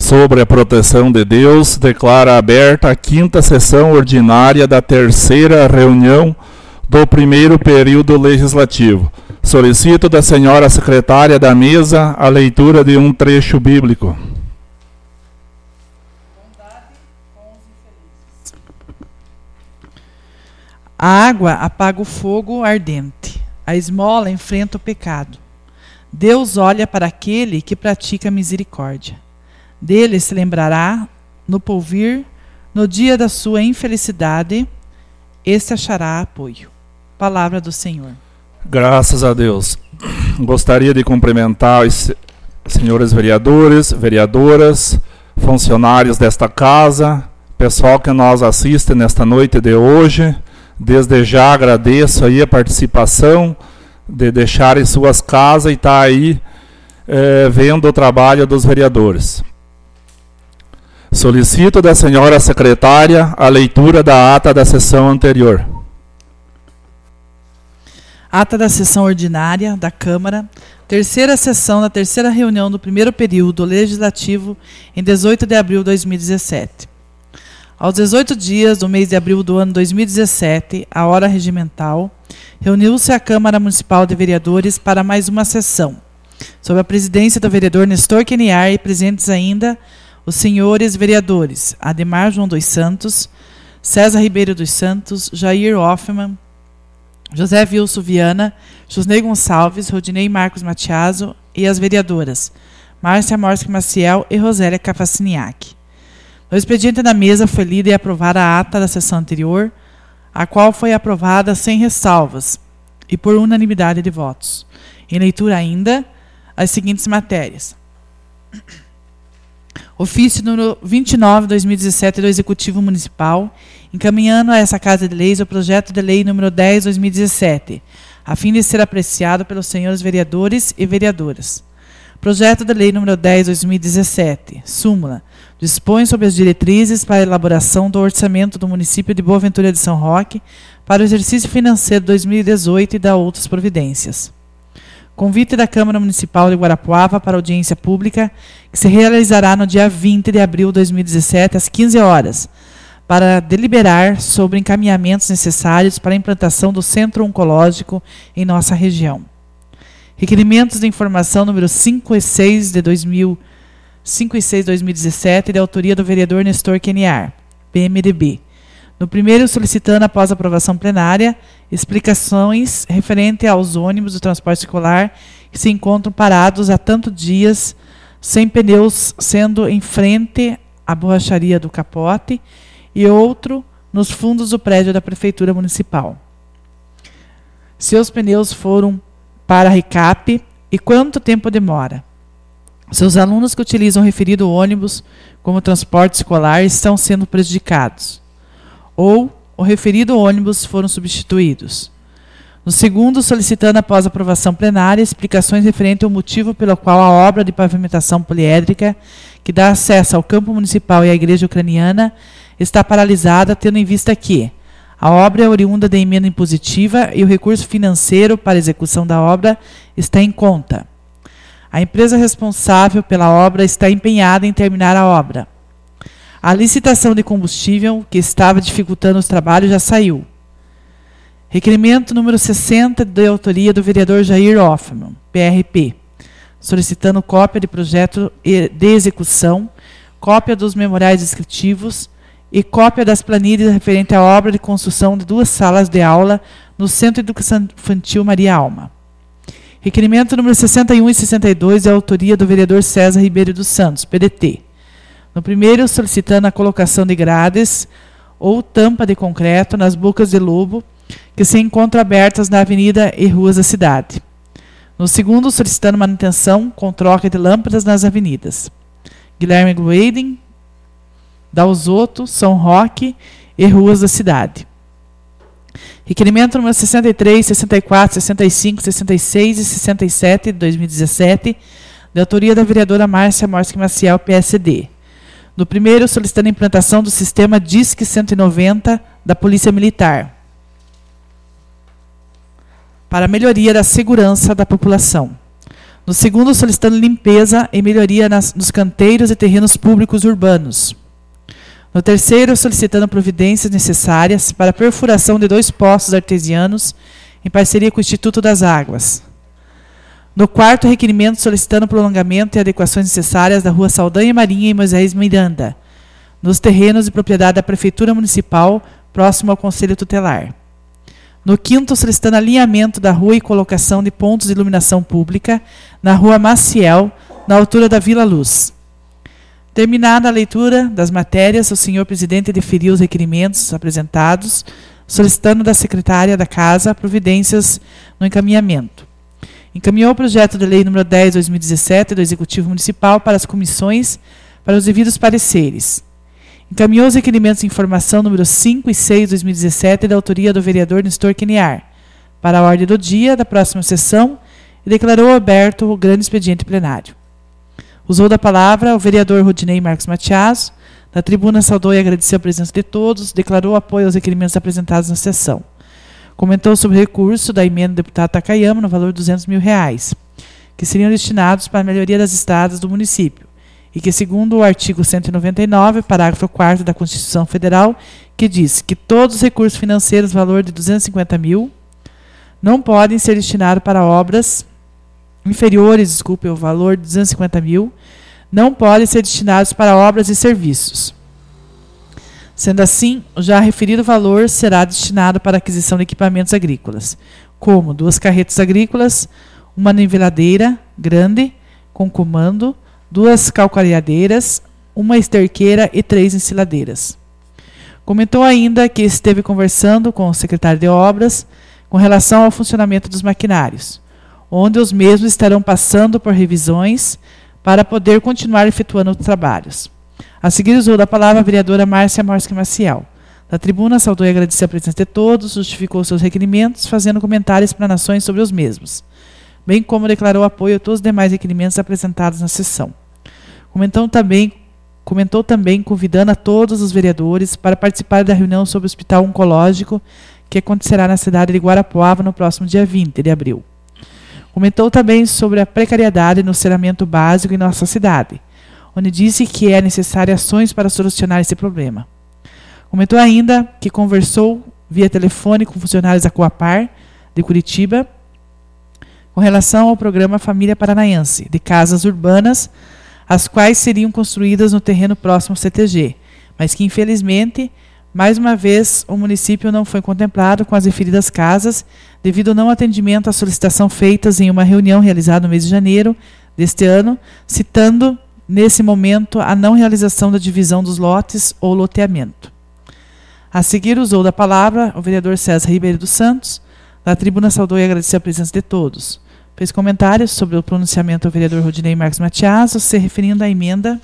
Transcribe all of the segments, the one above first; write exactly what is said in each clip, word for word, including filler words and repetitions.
Sobre a proteção de Deus, declara aberta a quinta sessão ordinária da terceira reunião do primeiro período legislativo. Solicito da senhora secretária da mesa a leitura de um trecho bíblico. A água apaga o fogo ardente, a esmola enfrenta o pecado. Deus olha para aquele que pratica misericórdia. Dele se lembrará no porvir, no dia da sua infelicidade, este achará apoio. Palavra do Senhor. Graças a Deus. Gostaria de cumprimentar os senhores vereadores, vereadoras, funcionários desta casa, pessoal que nos assiste nesta noite de hoje. Desde já agradeço aí a participação, de deixarem suas casas e estar aí eh, vendo o trabalho dos vereadores. Solicito da senhora secretária a leitura da ata da sessão anterior. Ata da sessão ordinária da Câmara, terceira sessão da terceira reunião do primeiro período legislativo em dezoito de abril de dois mil e dezessete. Aos dezoito dias do mês de abril do ano dois mil e dezessete, a hora regimental, reuniu-se a Câmara Municipal de Vereadores para mais uma sessão, sob a presidência do vereador Nestor Queniar e presentes ainda os senhores vereadores Ademar João dos Santos, César Ribeiro dos Santos, Jair Hoffmann, José Wilson Viana, Josnei Gonçalves, Rodinei Marcos Matiaso e as vereadoras Márcia Morski Maciel e Rosélia Cafaciniak. No expediente da mesa foi lida e aprovada a ata da sessão anterior, a qual foi aprovada sem ressalvas e por unanimidade de votos. Em leitura ainda, as seguintes matérias. Ofício número vinte e nove, dois mil e dezessete, do Executivo Municipal, encaminhando a essa Casa de Leis o projeto de lei número dez, dois mil e dezessete, a fim de ser apreciado pelos senhores vereadores e vereadoras. Projeto de lei número dez, dois mil e dezessete, súmula, dispõe sobre as diretrizes para a elaboração do orçamento do município de Boa Ventura de São Roque para o exercício financeiro dois mil e dezoito e da outras providências. Convite da Câmara Municipal de Guarapuava para audiência pública, que se realizará no dia vinte de abril de dois mil e dezessete, às quinze horas, para deliberar sobre encaminhamentos necessários para a implantação do Centro Oncológico em nossa região. Requerimentos de informação número cinco e seis de dois mil, cinco e seis de dois mil e dezessete, de autoria do vereador Nestor Queniar, P M D B. No primeiro, solicitando, após a aprovação plenária, explicações referente aos ônibus do transporte escolar que se encontram parados há tantos dias, sem pneus, sendo em frente à borracharia do Capote e outro nos fundos do prédio da Prefeitura Municipal. Seus pneus foram para recap e quanto tempo demora? Seus alunos que utilizam o referido ônibus como transporte escolar estão sendo prejudicados. Ou o referido ônibus foram substituídos. No segundo, solicitando, após a aprovação plenária, explicações referentes ao motivo pelo qual a obra de pavimentação poliédrica, que dá acesso ao campo municipal e à igreja ucraniana, está paralisada, tendo em vista que a obra é oriunda da emenda impositiva e o recurso financeiro para a execução da obra está em conta. A empresa responsável pela obra está empenhada em terminar a obra. A licitação de combustível, que estava dificultando os trabalhos, já saiu. Requerimento número sessenta, de autoria do vereador Jair Hoffmann, P R P, solicitando cópia de projeto de execução, cópia dos memoriais descritivos e cópia das planilhas referente à obra de construção de duas salas de aula no Centro de Educação Infantil Maria Alma. Requerimento número sessenta e um e sessenta e dois, de autoria do vereador César Ribeiro dos Santos, P D T. No primeiro, solicitando a colocação de grades ou tampa de concreto nas bocas de lobo que se encontram abertas na avenida e ruas da cidade. No segundo, solicitando manutenção com troca de lâmpadas nas avenidas Guilherme Glueden, Dalzotto, São Roque e ruas da cidade. Requerimento número sessenta e três, sessenta e quatro, sessenta e cinco, sessenta e seis e sessenta e sete de dois mil e dezessete, de autoria da vereadora Márcia Morski Maciel, P S D. No primeiro, solicitando a implantação do sistema DISC cento e noventa da Polícia Militar, para a melhoria da segurança da população. No segundo, solicitando limpeza e melhoria nas, nos canteiros e terrenos públicos urbanos. No terceiro, solicitando providências necessárias para a perfuração de dois poços artesianos em parceria com o Instituto das Águas. No quarto, requerimento solicitando prolongamento e adequações necessárias da Rua Saldanha Marinha e Moisés Miranda, nos terrenos de propriedade da Prefeitura Municipal, próximo ao Conselho Tutelar. No quinto, solicitando alinhamento da rua e colocação de pontos de iluminação pública na Rua Maciel, na altura da Vila Luz. Terminada a leitura das matérias, o senhor presidente deferiu os requerimentos apresentados, solicitando da secretária da Casa providências no encaminhamento. Encaminhou o projeto de lei número dez, dois mil e dezessete, do Executivo Municipal para as comissões para os devidos pareceres. Encaminhou os requerimentos de informação número cinco e seis, dois mil e dezessete, da autoria do vereador Nestor Quiniar, para a ordem do dia da próxima sessão e declarou aberto o grande expediente plenário. Usou da palavra o vereador Rodinei Marcos Matias. Da tribuna, saudou e agradeceu a presença de todos, declarou apoio aos requerimentos apresentados na sessão. Comentou sobre o recurso da emenda do deputado Takayama no valor de duzentos mil reais, que seriam destinados para a melhoria das estradas do município, e que, segundo o artigo cento e noventa e nove, parágrafo quarto da Constituição Federal, que diz que todos os recursos financeiros, valor de duzentos e cinquenta mil, não podem ser destinados para obras inferiores, desculpe, o valor de duzentos e cinquenta mil, não podem ser destinados para obras e serviços. Sendo assim, o já referido valor será destinado para a aquisição de equipamentos agrícolas, como duas carretas agrícolas, uma niveladeira grande com comando, duas calcareadeiras, uma esterqueira e três ensiladeiras. Comentou ainda que esteve conversando com o secretário de Obras com relação ao funcionamento dos maquinários, onde os mesmos estarão passando por revisões para poder continuar efetuando os trabalhos. A seguir, usou da palavra a vereadora Márcia Morski Maciel. Da tribuna, saudou e agradeceu a presença de todos, justificou seus requerimentos, fazendo comentários e explanações sobre os mesmos, bem como declarou apoio a todos os demais requerimentos apresentados na sessão. Comentou também, comentou também convidando a todos os vereadores para participar da reunião sobre o Hospital Oncológico, que acontecerá na cidade de Guarapuava no próximo dia vinte de abril. Comentou também sobre a precariedade no saneamento básico em nossa cidade, onde disse que é necessário ações para solucionar esse problema. Comentou ainda que conversou via telefone com funcionários da Coapar, de Curitiba, com relação ao programa Família Paranaense, de casas urbanas, as quais seriam construídas no terreno próximo ao C T G, mas que, infelizmente, mais uma vez, o município não foi contemplado com as referidas casas, devido ao não atendimento à solicitação feitas em uma reunião realizada no mês de janeiro deste ano, citando, nesse momento, a não realização da divisão dos lotes ou loteamento. A seguir, usou da palavra o vereador César Ribeiro dos Santos. Da tribuna, saudou e agradeceu a presença de todos. Fez comentários sobre o pronunciamento do vereador Rodinei Marcos Matias, se referindo à emenda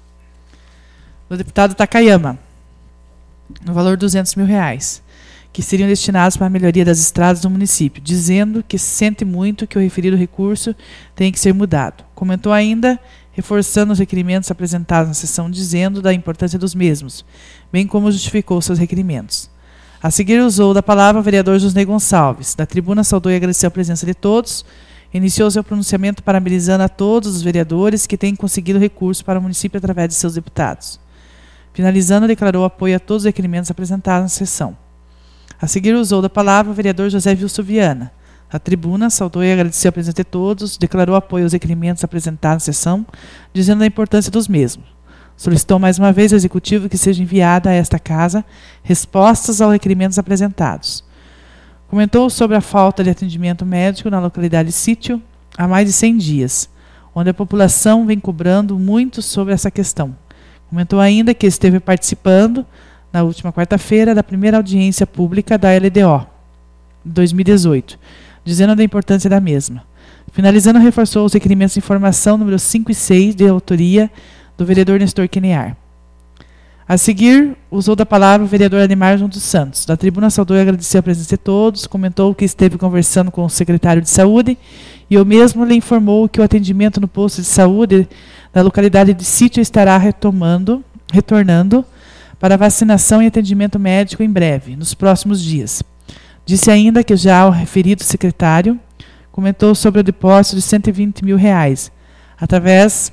do deputado Takayama, no valor de duzentos mil reais, que seriam destinados para a melhoria das estradas do município, dizendo que sente muito que o referido recurso tem que ser mudado. Comentou ainda, reforçando os requerimentos apresentados na sessão, dizendo da importância dos mesmos, bem como justificou seus requerimentos. A seguir, usou da palavra o vereador Josnei Gonçalves. Da tribuna, saudou e agradeceu a presença de todos. Iniciou seu pronunciamento parabenizando a todos os vereadores que têm conseguido recurso para o município através de seus deputados. Finalizando, declarou apoio a todos os requerimentos apresentados na sessão. A seguir, usou da palavra o vereador José Wilson Viana. A tribuna, saudou e agradeceu a presença de todos, declarou apoio aos requerimentos apresentados na sessão, dizendo da importância dos mesmos. Solicitou mais uma vez ao Executivo que seja enviada a esta Casa respostas aos requerimentos apresentados. Comentou sobre a falta de atendimento médico na localidade de Sítio há mais de cem dias, onde a população vem cobrando muito sobre essa questão. Comentou ainda que esteve participando, na última quarta-feira, da primeira audiência pública da L D O dois mil e dezoito, dizendo da importância da mesma. Finalizando, reforçou os requerimentos de informação número cinco e seis, de autoria do vereador Nestor Quiniar. A seguir, usou da palavra o vereador Ademar João dos Santos. Da tribuna, saudou e agradeceu a presença de todos, comentou que esteve conversando com o secretário de Saúde e o mesmo lhe informou que o atendimento no posto de saúde da localidade de Sítio estará retomando, retornando para vacinação e atendimento médico em breve, nos próximos dias. Disse ainda que já o referido secretário comentou sobre o depósito de cento e vinte mil reais, através,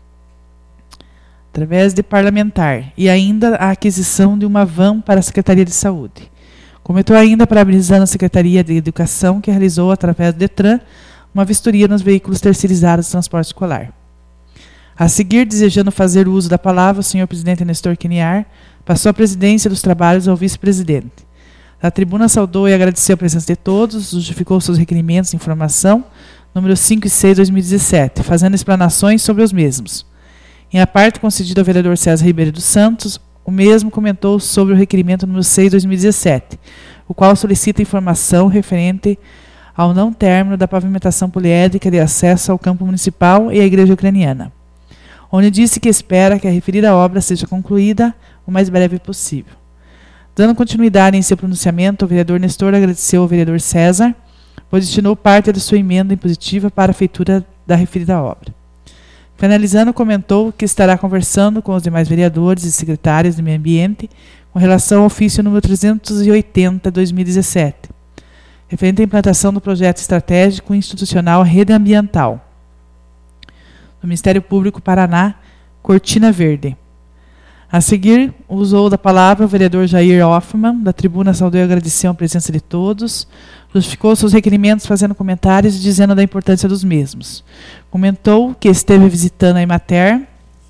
através de parlamentar, e ainda a aquisição de uma van para a Secretaria de Saúde. Comentou ainda parabenizando a Secretaria de Educação, que realizou, através do DETRAN, uma vistoria nos veículos terceirizados de transporte escolar. A seguir, desejando fazer uso da palavra, o senhor presidente Nestor Quiniar passou a presidência dos trabalhos ao vice-presidente. A tribuna saudou e agradeceu a presença de todos, justificou seus requerimentos de informação, número cinco e seis de dois mil e dezessete, fazendo explanações sobre os mesmos. Em a parte concedida ao vereador César Ribeiro dos Santos, o mesmo comentou sobre o requerimento número seis de dois mil e dezessete, o qual solicita informação referente ao não término da pavimentação poliédrica de acesso ao campo municipal e à igreja ucraniana, onde disse que espera que a referida obra seja concluída o mais breve possível. Dando continuidade em seu pronunciamento, o vereador Nestor agradeceu ao vereador César, pois destinou parte de sua emenda impositiva para a feitura da referida obra. Finalizando, comentou que estará conversando com os demais vereadores e secretários de Meio Ambiente com relação ao ofício número trezentos e oitenta de dois mil e dezessete, referente à implantação do projeto estratégico institucional Rede Ambiental do Ministério Público Paraná, Cortina Verde. A seguir, usou da palavra o vereador Jair Hoffmann, da tribuna saudou e agradeceu a presença de todos, justificou seus requerimentos fazendo comentários e dizendo da importância dos mesmos. Comentou que esteve visitando a Emater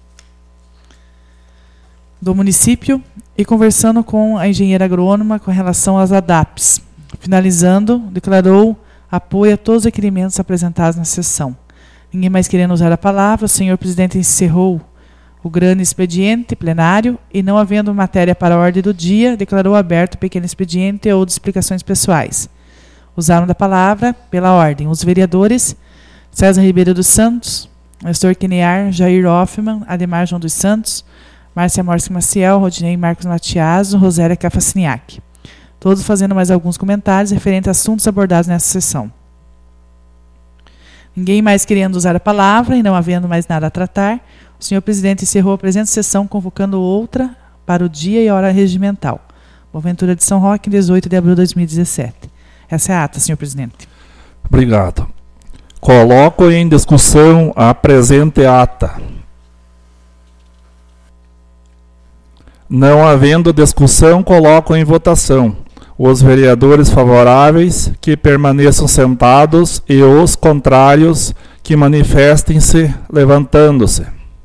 do município e conversando com a engenheira agrônoma com relação às A D A Ps. Finalizando, declarou apoio a todos os requerimentos apresentados na sessão. Ninguém mais querendo usar a palavra, o senhor presidente encerrou o grande expediente plenário e, não havendo matéria para a ordem do dia, declarou aberto o pequeno expediente ou de explicações pessoais. Usaram da palavra, pela ordem, os vereadores César Ribeiro dos Santos, Nestor Quiniar, Jair Hoffmann, Ademar João dos Santos, Márcia Morski Maciel, Rodinei Marcos Matiaso, Rosélia Cafaciniac. Todos fazendo mais alguns comentários referentes a assuntos abordados nessa sessão. Ninguém mais querendo usar a palavra e não havendo mais nada a tratar, o senhor presidente encerrou a presente sessão convocando outra para o dia e hora regimental. Boaventura de São Roque, dezoito de abril de dois mil e dezessete. Essa é a ata, senhor presidente. Obrigado. Coloco em discussão a presente ata. Não havendo discussão, coloco em votação. Os vereadores favoráveis que permaneçam sentados e os contrários que manifestem-se levantando-se.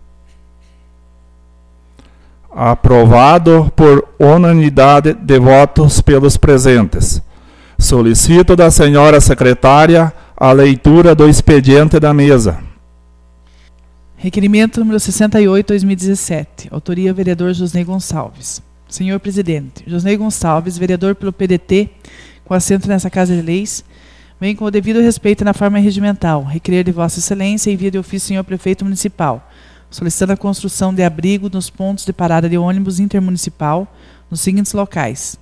Aprovado por unanimidade de votos pelos presentes. Solicito da senhora secretária a leitura do expediente da mesa. Requerimento número sessenta e oito, dois mil e dezessete. Autoria, vereador Josnei Gonçalves. Senhor presidente, Josnei Gonçalves, vereador pelo P D T, com assento nessa Casa de Leis, vem com o devido respeito na forma regimental, requerer de Vossa Excelência e envia de ofício ao senhor prefeito municipal, solicitando a construção de abrigo nos pontos de parada de ônibus intermunicipal nos seguintes locais.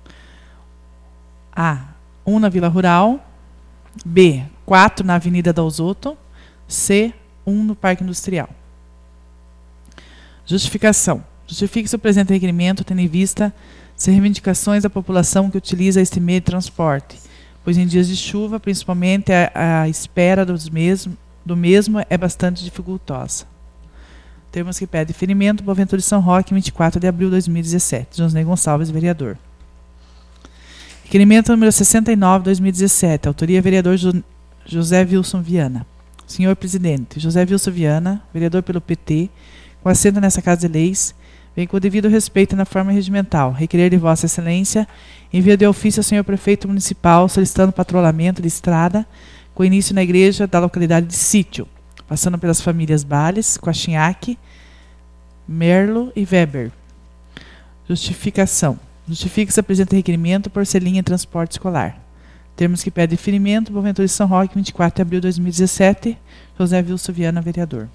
A. um na Vila Rural. B. quatro na Avenida Dalzotto. C. um no Parque Industrial. Justificação. Justifique-se o presente requerimento, tendo em vista as reivindicações da população que utiliza este meio de transporte, pois em dias de chuva, principalmente, a, a espera dos mesmo, do mesmo é bastante dificultosa. Termos que pede deferimento, Boaventura de São Roque, vinte e quatro de abril de dois mil e dezessete. Josnei Gonçalves, vereador. Requerimento número sessenta e nove, dois mil e dezessete. Autoria, vereador jo José Wilson Viana. Senhor presidente, José Wilson Viana, vereador pelo P T, com assento nessa Casa de Leis, vem com o devido respeito na forma regimental, requerer de Vossa Excelência, envia de ofício ao senhor prefeito municipal solicitando patrulhamento de estrada com início na igreja da localidade de Sítio, passando pelas famílias Bales, Quachinhaque, Merlo e Weber. Justificação. Justifica-se o presente requerimento por ser linha de transporte escolar. Termos que pede deferimento, Boaventura de São Roque, vinte e quatro de abril de dois mil e dezessete, José Wilson Viana, vereador.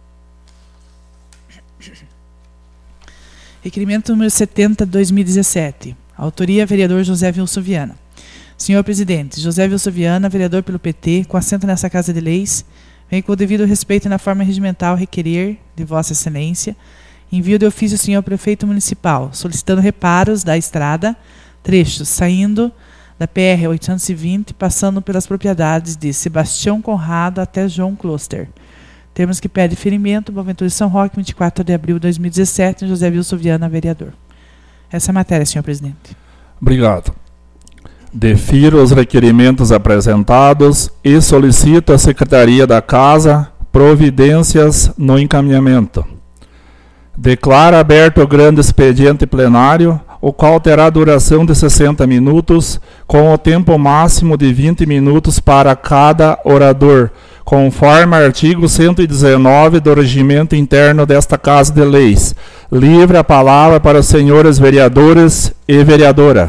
Requerimento número setenta, dois mil e dezessete. Autoria, vereador José Wilson Viana. Senhor presidente, José Wilson Viana, vereador pelo P T, com assento nessa Casa de Leis, vem com o devido respeito na forma regimental requerer de Vossa Excelência envio de ofício ao senhor prefeito municipal, solicitando reparos da estrada, trechos saindo da P R oitocentos e vinte, passando pelas propriedades de Sebastião Conrado até João Kloster. Termos que pede ferimento, Boaventura de São Roque, vinte e quatro de abril de dois mil e dezessete, José Wilson Viana, vereador. Essa é a matéria, senhor presidente. Obrigado. Defiro os requerimentos apresentados e solicito à Secretaria da Casa providências no encaminhamento. Declara aberto o grande expediente plenário, o qual terá duração de sessenta minutos, com o tempo máximo de vinte minutos para cada orador, conforme artigo cento e dezenove do regimento interno desta Casa de Leis. Livre a palavra para os senhores vereadores e vereadora.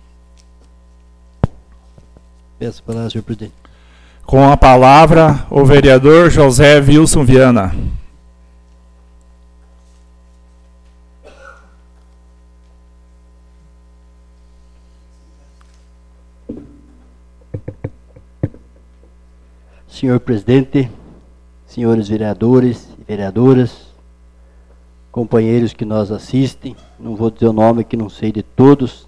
Peço a palavra, senhor presidente. Com a palavra, o vereador José Wilson Viana. Senhor presidente, senhores vereadores e vereadoras, companheiros que nos assistem, não vou dizer o nome que não sei de todos,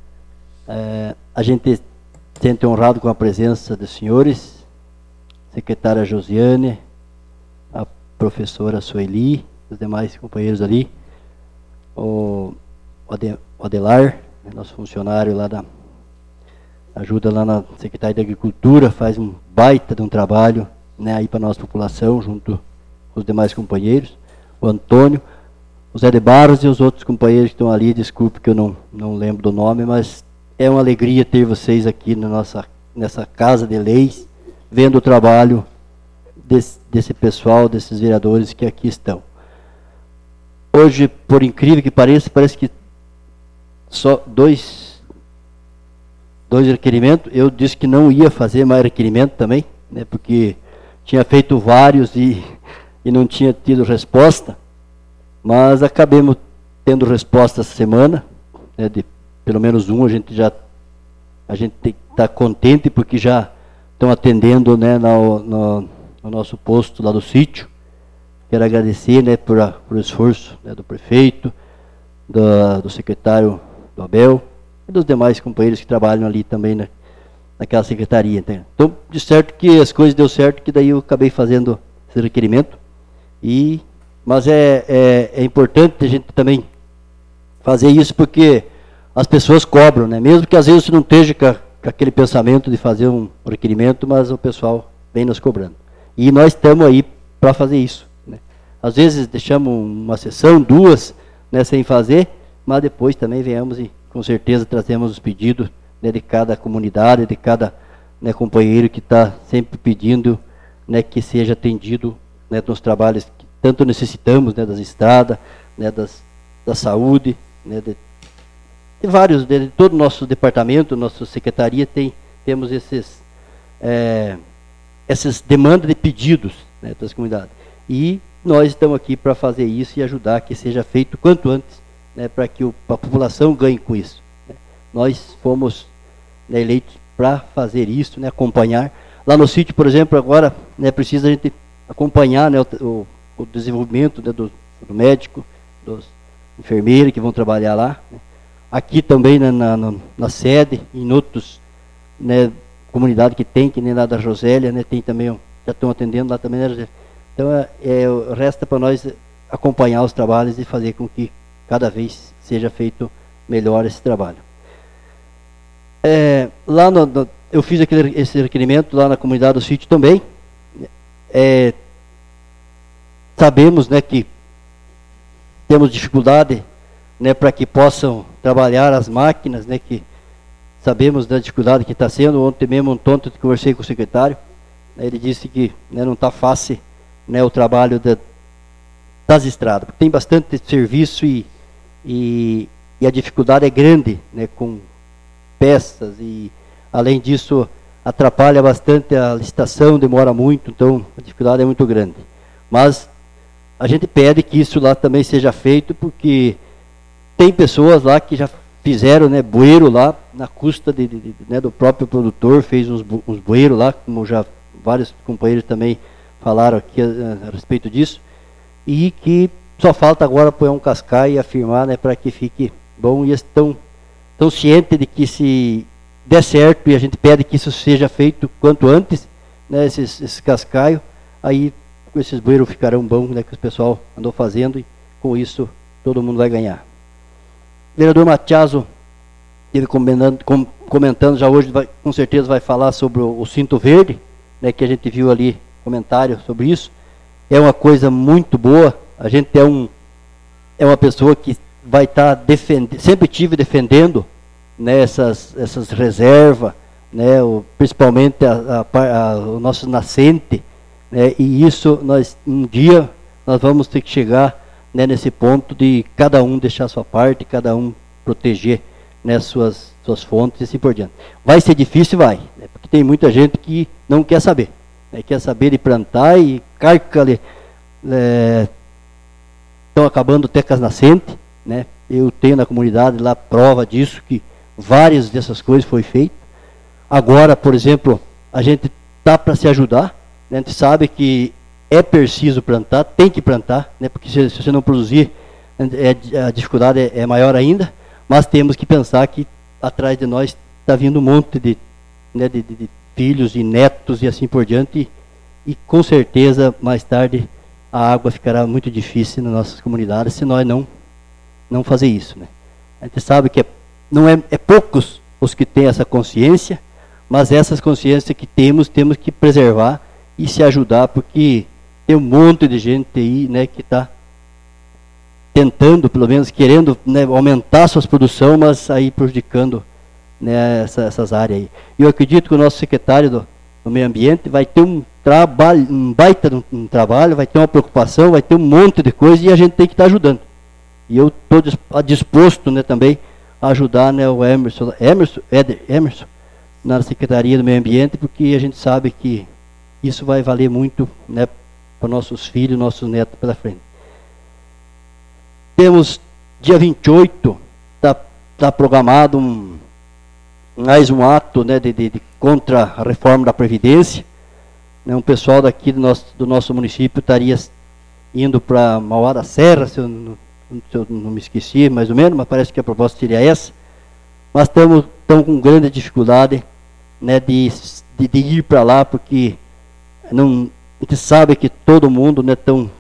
é, a gente se sente honrado com a presença dos senhores, secretária Josiane, a professora Sueli, os demais companheiros ali, o Adelar, nosso funcionário lá da ajuda lá na Secretaria de Agricultura, faz um baita de um trabalho, né, aí para a nossa população, junto com os demais companheiros, o Antônio, o Zé de Barros e os outros companheiros que estão ali, desculpe que eu não, não lembro do nome, mas é uma alegria ter vocês aqui na nossa, nessa Casa de Leis, vendo o trabalho desse, desse pessoal, desses vereadores que aqui estão. Hoje, por incrível que pareça, parece que só dois... Dois requerimentos, eu disse que não ia fazer mais requerimento também, né, porque tinha feito vários e, e não tinha tido resposta, mas acabemos tendo resposta essa semana, né, de pelo menos um, a gente já a gente está contente porque já estão atendendo, né, no, no, no nosso posto lá do sítio. Quero agradecer, né, por, a, por o esforço, né, do prefeito, do, do secretário do Abel, e dos demais companheiros que trabalham ali também na, naquela secretaria. Né? Então, de certo que as coisas deu certo, que daí eu acabei fazendo esse requerimento. E, mas é, é, é importante a gente também fazer isso, porque as pessoas cobram, né? Mesmo que às vezes você não esteja com, a, com aquele pensamento de fazer um requerimento, mas o pessoal vem nos cobrando. E nós estamos aí para fazer isso. Né? Às vezes deixamos uma sessão, duas, né, sem fazer, mas depois também venhamos e com certeza trazemos os pedidos, né, de cada comunidade, de cada, né, companheiro que está sempre pedindo, né, que seja atendido, né, nos trabalhos que tanto necessitamos, né, das estradas, né, das, da saúde, né, de, de vários, de, de todo o nosso departamento, nossa secretaria tem, temos esses, é, essas demandas de pedidos, né, das comunidades. E nós estamos aqui para fazer isso e ajudar que seja feito quanto antes, né, para que o, a população ganhe com isso. Né. Nós fomos, né, eleitos para fazer isso, né, acompanhar. Lá no sítio, por exemplo, agora, né, precisa a gente acompanhar, né, o, o, o desenvolvimento, né, do, do médico, dos enfermeiros que vão trabalhar lá. Né. Aqui também, né, na, na, na sede, em outros, né, comunidades que tem, que nem lá da Josélia, né, tem também, já estão atendendo lá também, né, Josélia. Então, é, é, resta para nós acompanhar os trabalhos e fazer com que cada vez seja feito melhor esse trabalho. É, lá no, no, eu fiz aquele, esse requerimento lá na comunidade do sítio também. É, sabemos, né, que temos dificuldade, né, para que possam trabalhar as máquinas, né, que sabemos da dificuldade que está sendo. Ontem mesmo, um tonto, conversei com o secretário, né, ele disse que, né, não está fácil, né, o trabalho da, das estradas, porque tem bastante serviço e E, e a dificuldade é grande, né, com peças, e além disso atrapalha bastante a licitação, demora muito, então a dificuldade é muito grande. Mas a gente pede que isso lá também seja feito, porque tem pessoas lá que já fizeram, né, bueiro lá, na custa de, de, de, né, do próprio produtor, fez uns, uns bueiros lá, como já vários companheiros também falaram aqui a, a respeito disso, e que só falta agora pôr um cascai e afirmar, né, para que fique bom, e estão tão cientes de que se der certo, e a gente pede que isso seja feito quanto antes, né, esses, esses cascaios, aí esses bueiros ficarão bons, né, que o pessoal andou fazendo, e com isso todo mundo vai ganhar. O vereador Matiaso esteve comentando, com, comentando já hoje, vai, com certeza vai falar sobre o, o cinto verde, né, que a gente viu ali, comentário sobre isso. É uma coisa muito boa, a gente é, um, é uma pessoa que vai estar tá defendendo, sempre tive defendendo, né, essas, essas reservas, né, o, principalmente a, a, a, o nosso nascente, né, e isso nós um dia nós vamos ter que chegar, né, nesse ponto de cada um deixar a sua parte, cada um proteger, né, suas, suas fontes e assim por diante. Vai ser difícil, vai, né, porque tem muita gente que não quer saber, né, quer saber de plantar e carca ali, é, estão acabando até com as nascentes, né, eu tenho na comunidade lá prova disso, que várias dessas coisas foi feito. Agora, por exemplo, a gente está para se ajudar, né, a gente sabe que é preciso plantar, tem que plantar, né, porque se, se você não produzir, é, a dificuldade é, é maior ainda, mas temos que pensar que atrás de nós está vindo um monte de, né, de, de, de filhos e netos e assim por diante, e, e com certeza mais tarde a água ficará muito difícil nas nossas comunidades se nós não, não fazer isso, né. A gente sabe que é, não é, é poucos os que têm essa consciência, mas essas consciências que temos, temos que preservar e se ajudar, porque tem um monte de gente aí, né, que está tentando, pelo menos querendo, né, aumentar suas produções, mas aí prejudicando, né, essa, essas áreas aí. E eu acredito que o nosso secretário do, do Meio Ambiente vai ter um trabalho, um baita um, um trabalho, vai ter uma preocupação, vai ter um monte de coisa e a gente tem que estar ajudando. E eu estou disposto, né, também a ajudar, né, o Emerson, Emerson, Eder, Emerson, na Secretaria do Meio Ambiente, porque a gente sabe que isso vai valer muito, né, para nossos filhos, nossos netos pela frente. Temos dia vinte e oito, está tá programado um, mais um ato, né, de, de, de contra a reforma da Previdência. Né, um pessoal daqui do nosso, do nosso município estaria indo para Mauá da Serra, se eu, não, se eu não me esqueci, mais ou menos, mas parece que a proposta seria essa. Mas estamos com grande dificuldade, né, de, de, de ir para lá, porque não, a gente sabe que todo mundo, né, tão,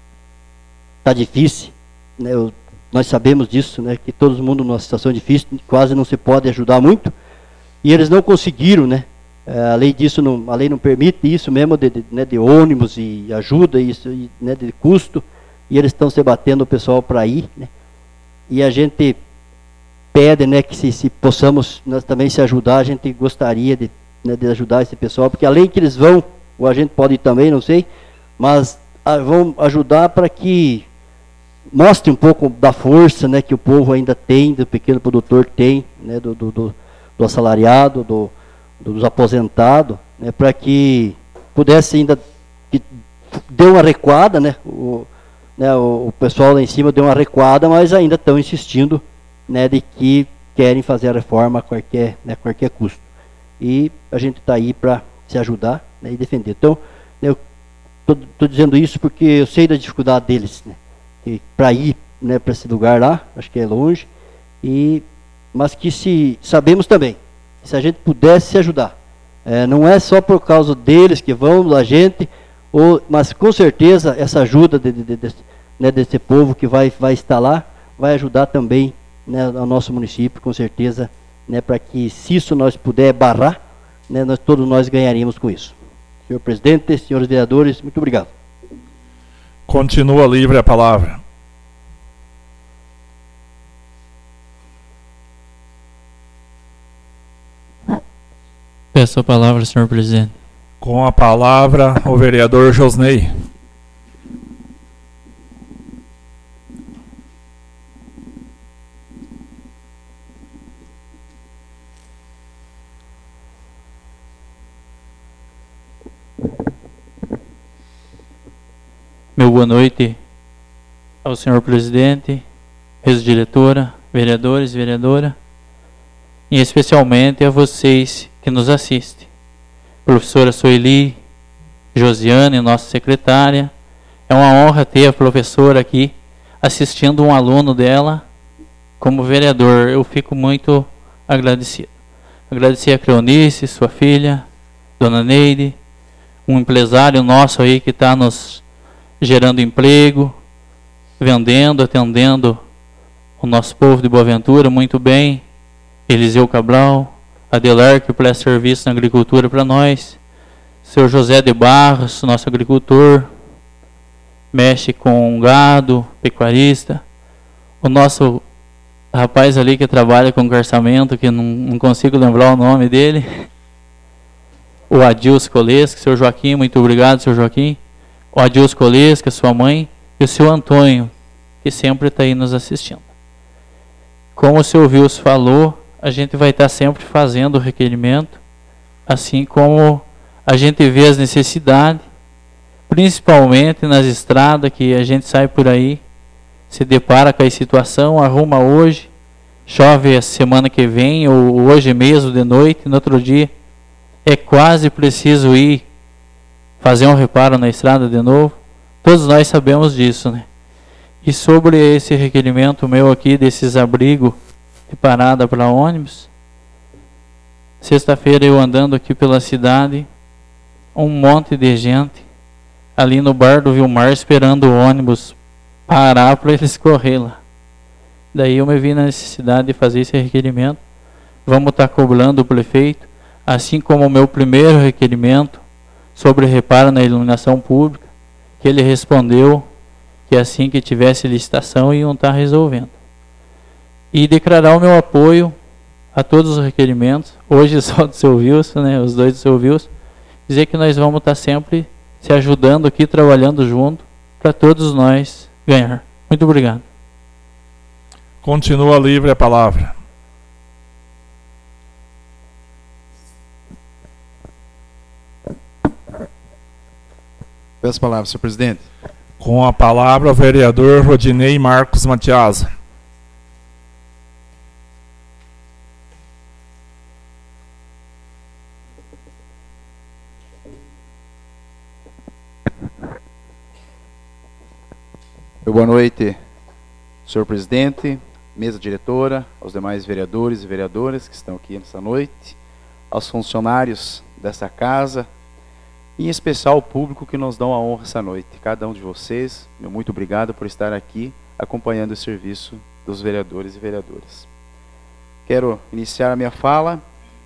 tá difícil, né, eu, nós sabemos disso, né, que todo mundo numa situação difícil, quase não se pode ajudar muito, e eles não conseguiram, né, a lei disso não, a lei não permite isso mesmo, de, de, né, de ônibus e ajuda, isso, e, né, de custo, e eles estão se batendo o pessoal para ir, né, e a gente pede, né, que se, se possamos nós também se ajudar, a gente gostaria de, né, de ajudar esse pessoal, porque além que eles vão, ou a gente pode ir também, não sei, mas a, vão ajudar para que mostre um pouco da força, né, que o povo ainda tem, do pequeno produtor tem, né, do, do, do, do assalariado, do, dos aposentados, né, para que pudesse ainda, que deu uma recuada, né, o, né, o, o pessoal lá em cima deu uma recuada, mas ainda estão insistindo, né, de que querem fazer a reforma a qualquer, né, qualquer custo. E a gente está aí para se ajudar, né, e defender. Então, eu estou dizendo isso porque eu sei da dificuldade deles, né, para ir, né, para esse lugar lá, acho que é longe, e, mas que se sabemos também, se a gente pudesse se ajudar, é, não é só por causa deles que vão, da gente, ou, mas com certeza essa ajuda de, de, de, de, né, desse povo que vai, vai estar lá, vai ajudar também, né, ao nosso município, com certeza, né, para que, se isso nós puder barrar, né, nós, todos nós ganharíamos com isso. Senhor presidente, senhores vereadores, muito obrigado. Continua livre a palavra. Peço a palavra, senhor presidente. Com a palavra, o vereador Josney. Meu boa noite ao senhor presidente, ex-diretora, vereadores e vereadora, e especialmente a vocês que nos assistem. Professora Sueli, Josiane, nossa secretária. É uma honra ter a professora aqui assistindo um aluno dela como vereador. Eu fico muito agradecido. Agradecer a Cleonice, sua filha, Dona Neide, um empresário nosso aí que está nos gerando emprego, vendendo, atendendo o nosso povo de Boaventura muito bem. Eliseu Cabral, Adelar, que presta serviço na agricultura para nós. Seu José de Barros, nosso agricultor, mexe com gado, pecuarista. O nosso rapaz ali que trabalha com garçamento, que não, não consigo lembrar o nome dele. O Adilson Colesca, seu Joaquim, muito obrigado, seu Joaquim. O Adilson Colesca, sua mãe. E o seu Antônio, que sempre está aí nos assistindo. Como o seu Wilson falou, a gente vai estar sempre fazendo o requerimento, assim como a gente vê as necessidades, principalmente nas estradas que a gente sai por aí, se depara com a situação, arruma hoje, chove a semana que vem, ou hoje mesmo de noite, no outro dia, é quase preciso ir fazer um reparo na estrada de novo. Todos nós sabemos disso, né? E sobre esse requerimento meu aqui, desses abrigos de parada para ônibus, sexta-feira eu andando aqui pela cidade, um monte de gente ali no bar do Vilmar esperando o ônibus parar para eles correr lá. Daí eu me vi na necessidade de fazer esse requerimento. Vamos estar cobrando o prefeito, assim como o meu primeiro requerimento sobre reparo na iluminação pública, que ele respondeu que assim que tivesse licitação iam estar resolvendo. E declarar o meu apoio a todos os requerimentos, hoje só do seu Wilson, né, os dois do seu Wilson, dizer que nós vamos estar sempre se ajudando aqui, trabalhando junto, para todos nós ganhar. Muito obrigado. Continua livre a palavra. Peço a palavra, senhor presidente. Com a palavra o vereador Rodinei Marcos Matiasa. Boa noite, senhor presidente, mesa diretora, aos demais vereadores e vereadoras que estão aqui nessa noite, aos funcionários dessa casa, e em especial ao público que nos dão a honra essa noite. Cada um de vocês, meu muito obrigado por estar aqui acompanhando o serviço dos vereadores e vereadoras. Quero iniciar a minha fala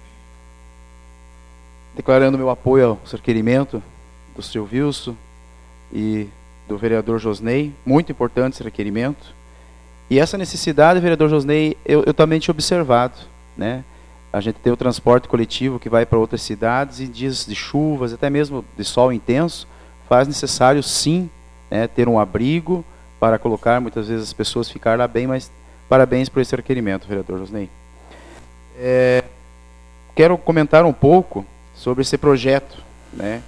declarando meu apoio ao requerimento do senhor Wilson e do vereador Josnei. Muito importante esse requerimento. E essa necessidade, vereador Josnei, eu, eu também tinha observado, né? A gente tem o transporte coletivo que vai para outras cidades, e em dias de chuvas, até mesmo de sol intenso, faz necessário sim, né, ter um abrigo para colocar, muitas vezes as pessoas ficar lá bem, mas parabéns por esse requerimento, vereador Josnei. É, quero comentar um pouco sobre esse projeto, né?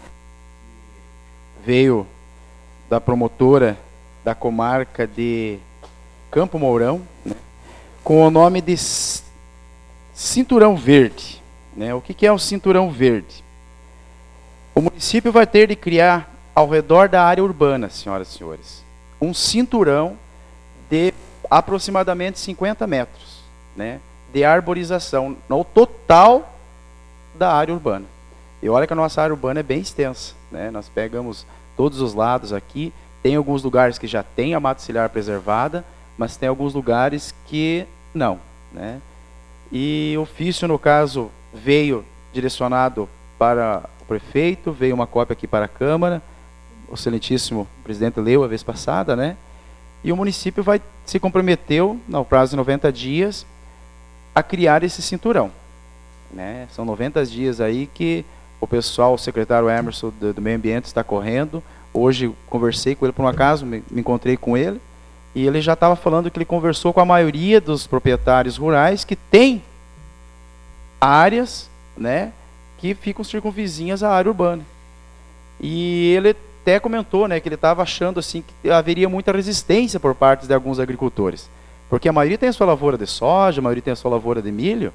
Veio da promotora da comarca de Campo Mourão, né, com o nome de Cinturão Verde. Né? O que, que é o Cinturão Verde? O município vai ter de criar ao redor da área urbana, senhoras e senhores, um cinturão de aproximadamente cinquenta metros, né, de arborização no total da área urbana. E olha que a nossa área urbana é bem extensa, né? Nós pegamos todos os lados aqui, tem alguns lugares que já tem a mata ciliar preservada, mas tem alguns lugares que não, né? E o ofício, no caso, veio direcionado para o prefeito, veio uma cópia aqui para a Câmara, o excelentíssimo presidente leu a vez passada, né? E o município vai, se comprometeu, no prazo de noventa dias, a criar esse cinturão, né? São noventa dias aí que o pessoal, o secretário Emerson do, do Meio Ambiente está correndo. Hoje conversei com ele por um acaso, me, me encontrei com ele, e ele já estava falando que ele conversou com a maioria dos proprietários rurais que tem áreas, né, que ficam circunvizinhas à área urbana. E ele até comentou, né, que ele estava achando assim que haveria muita resistência por parte de alguns agricultores, porque a maioria tem a sua lavoura de soja, a maioria tem a sua lavoura de milho,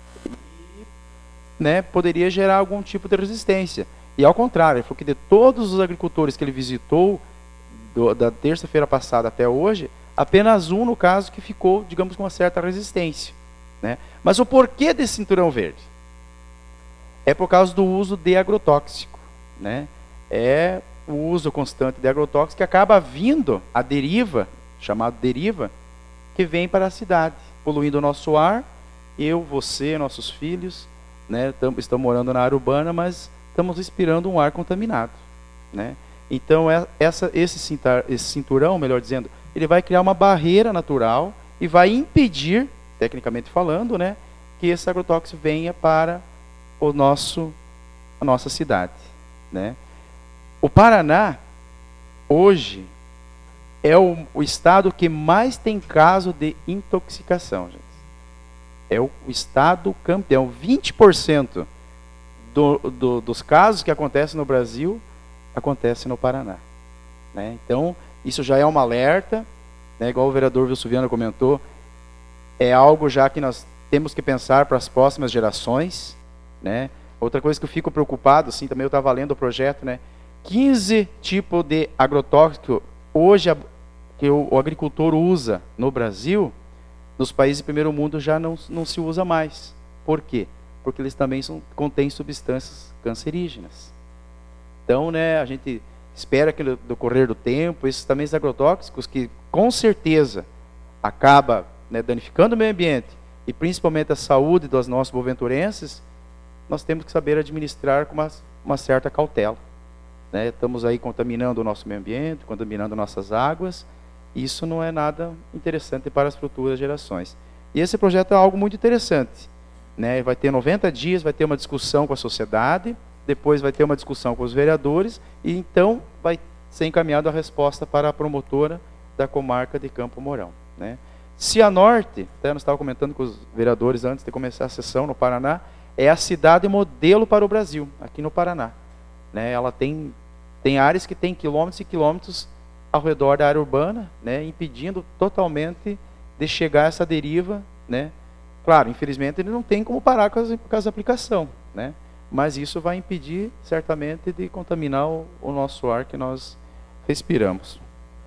né, poderia gerar algum tipo de resistência. E ao contrário, ele falou que de todos os agricultores que ele visitou, do, da terça-feira passada até hoje, apenas um, no caso, que ficou, digamos, com uma certa resistência, né? Mas o porquê desse cinturão verde? é por causa do uso de agrotóxico, né? É o uso constante de agrotóxico que acaba vindo a deriva, chamado deriva, que vem para a cidade, poluindo o nosso ar. Eu, você, nossos filhos, né, tam, estamos morando na área urbana, mas estamos respirando um ar contaminado, né? Então, é, essa, esse, cintar, esse cinturão, melhor dizendo, ele vai criar uma barreira natural e vai impedir, tecnicamente falando, né, que esse agrotóxico venha para o nosso, a nossa cidade, né? O Paraná, hoje, é o, o estado que mais tem caso de intoxicação, gente. É o, o estado campeão. vinte por cento do, do, dos casos que acontecem no Brasil acontecem no Paraná, né? Então, isso já é um alerta, né? Igual o vereador Vilsuviano comentou, é algo já que nós temos que pensar para as próximas gerações, né? Outra coisa que eu fico preocupado, assim, também eu estava lendo o projeto, né? quinze tipos de agrotóxico hoje que o, o agricultor usa no Brasil, nos países de primeiro mundo já não, não se usa mais. Por quê? Porque eles também são, contêm substâncias cancerígenas. Então, né, a gente espera que no decorrer do tempo, esses também os agrotóxicos que com certeza acaba, né, danificando o meio ambiente e principalmente a saúde dos nossos boaventurenses, nós temos que saber administrar com uma, uma certa cautela, né? Estamos aí contaminando o nosso meio ambiente, contaminando nossas águas, e isso não é nada interessante para as futuras gerações. E esse projeto é algo muito interessante, né? Vai ter noventa dias, vai ter uma discussão com a sociedade, depois vai ter uma discussão com os vereadores, e então vai ser encaminhada a resposta para a promotora da comarca de Campo Mourão, né? Cianorte, até nós estávamos comentando com os vereadores antes de começar a sessão no Paraná, é a cidade modelo para o Brasil, aqui no Paraná, né? Ela tem, tem áreas que tem quilômetros e quilômetros ao redor da área urbana, né, impedindo totalmente de chegar a essa deriva, né? Claro, infelizmente ele não tem como parar com as, com as aplicações, né? Mas isso vai impedir certamente de contaminar o, o nosso ar que nós respiramos.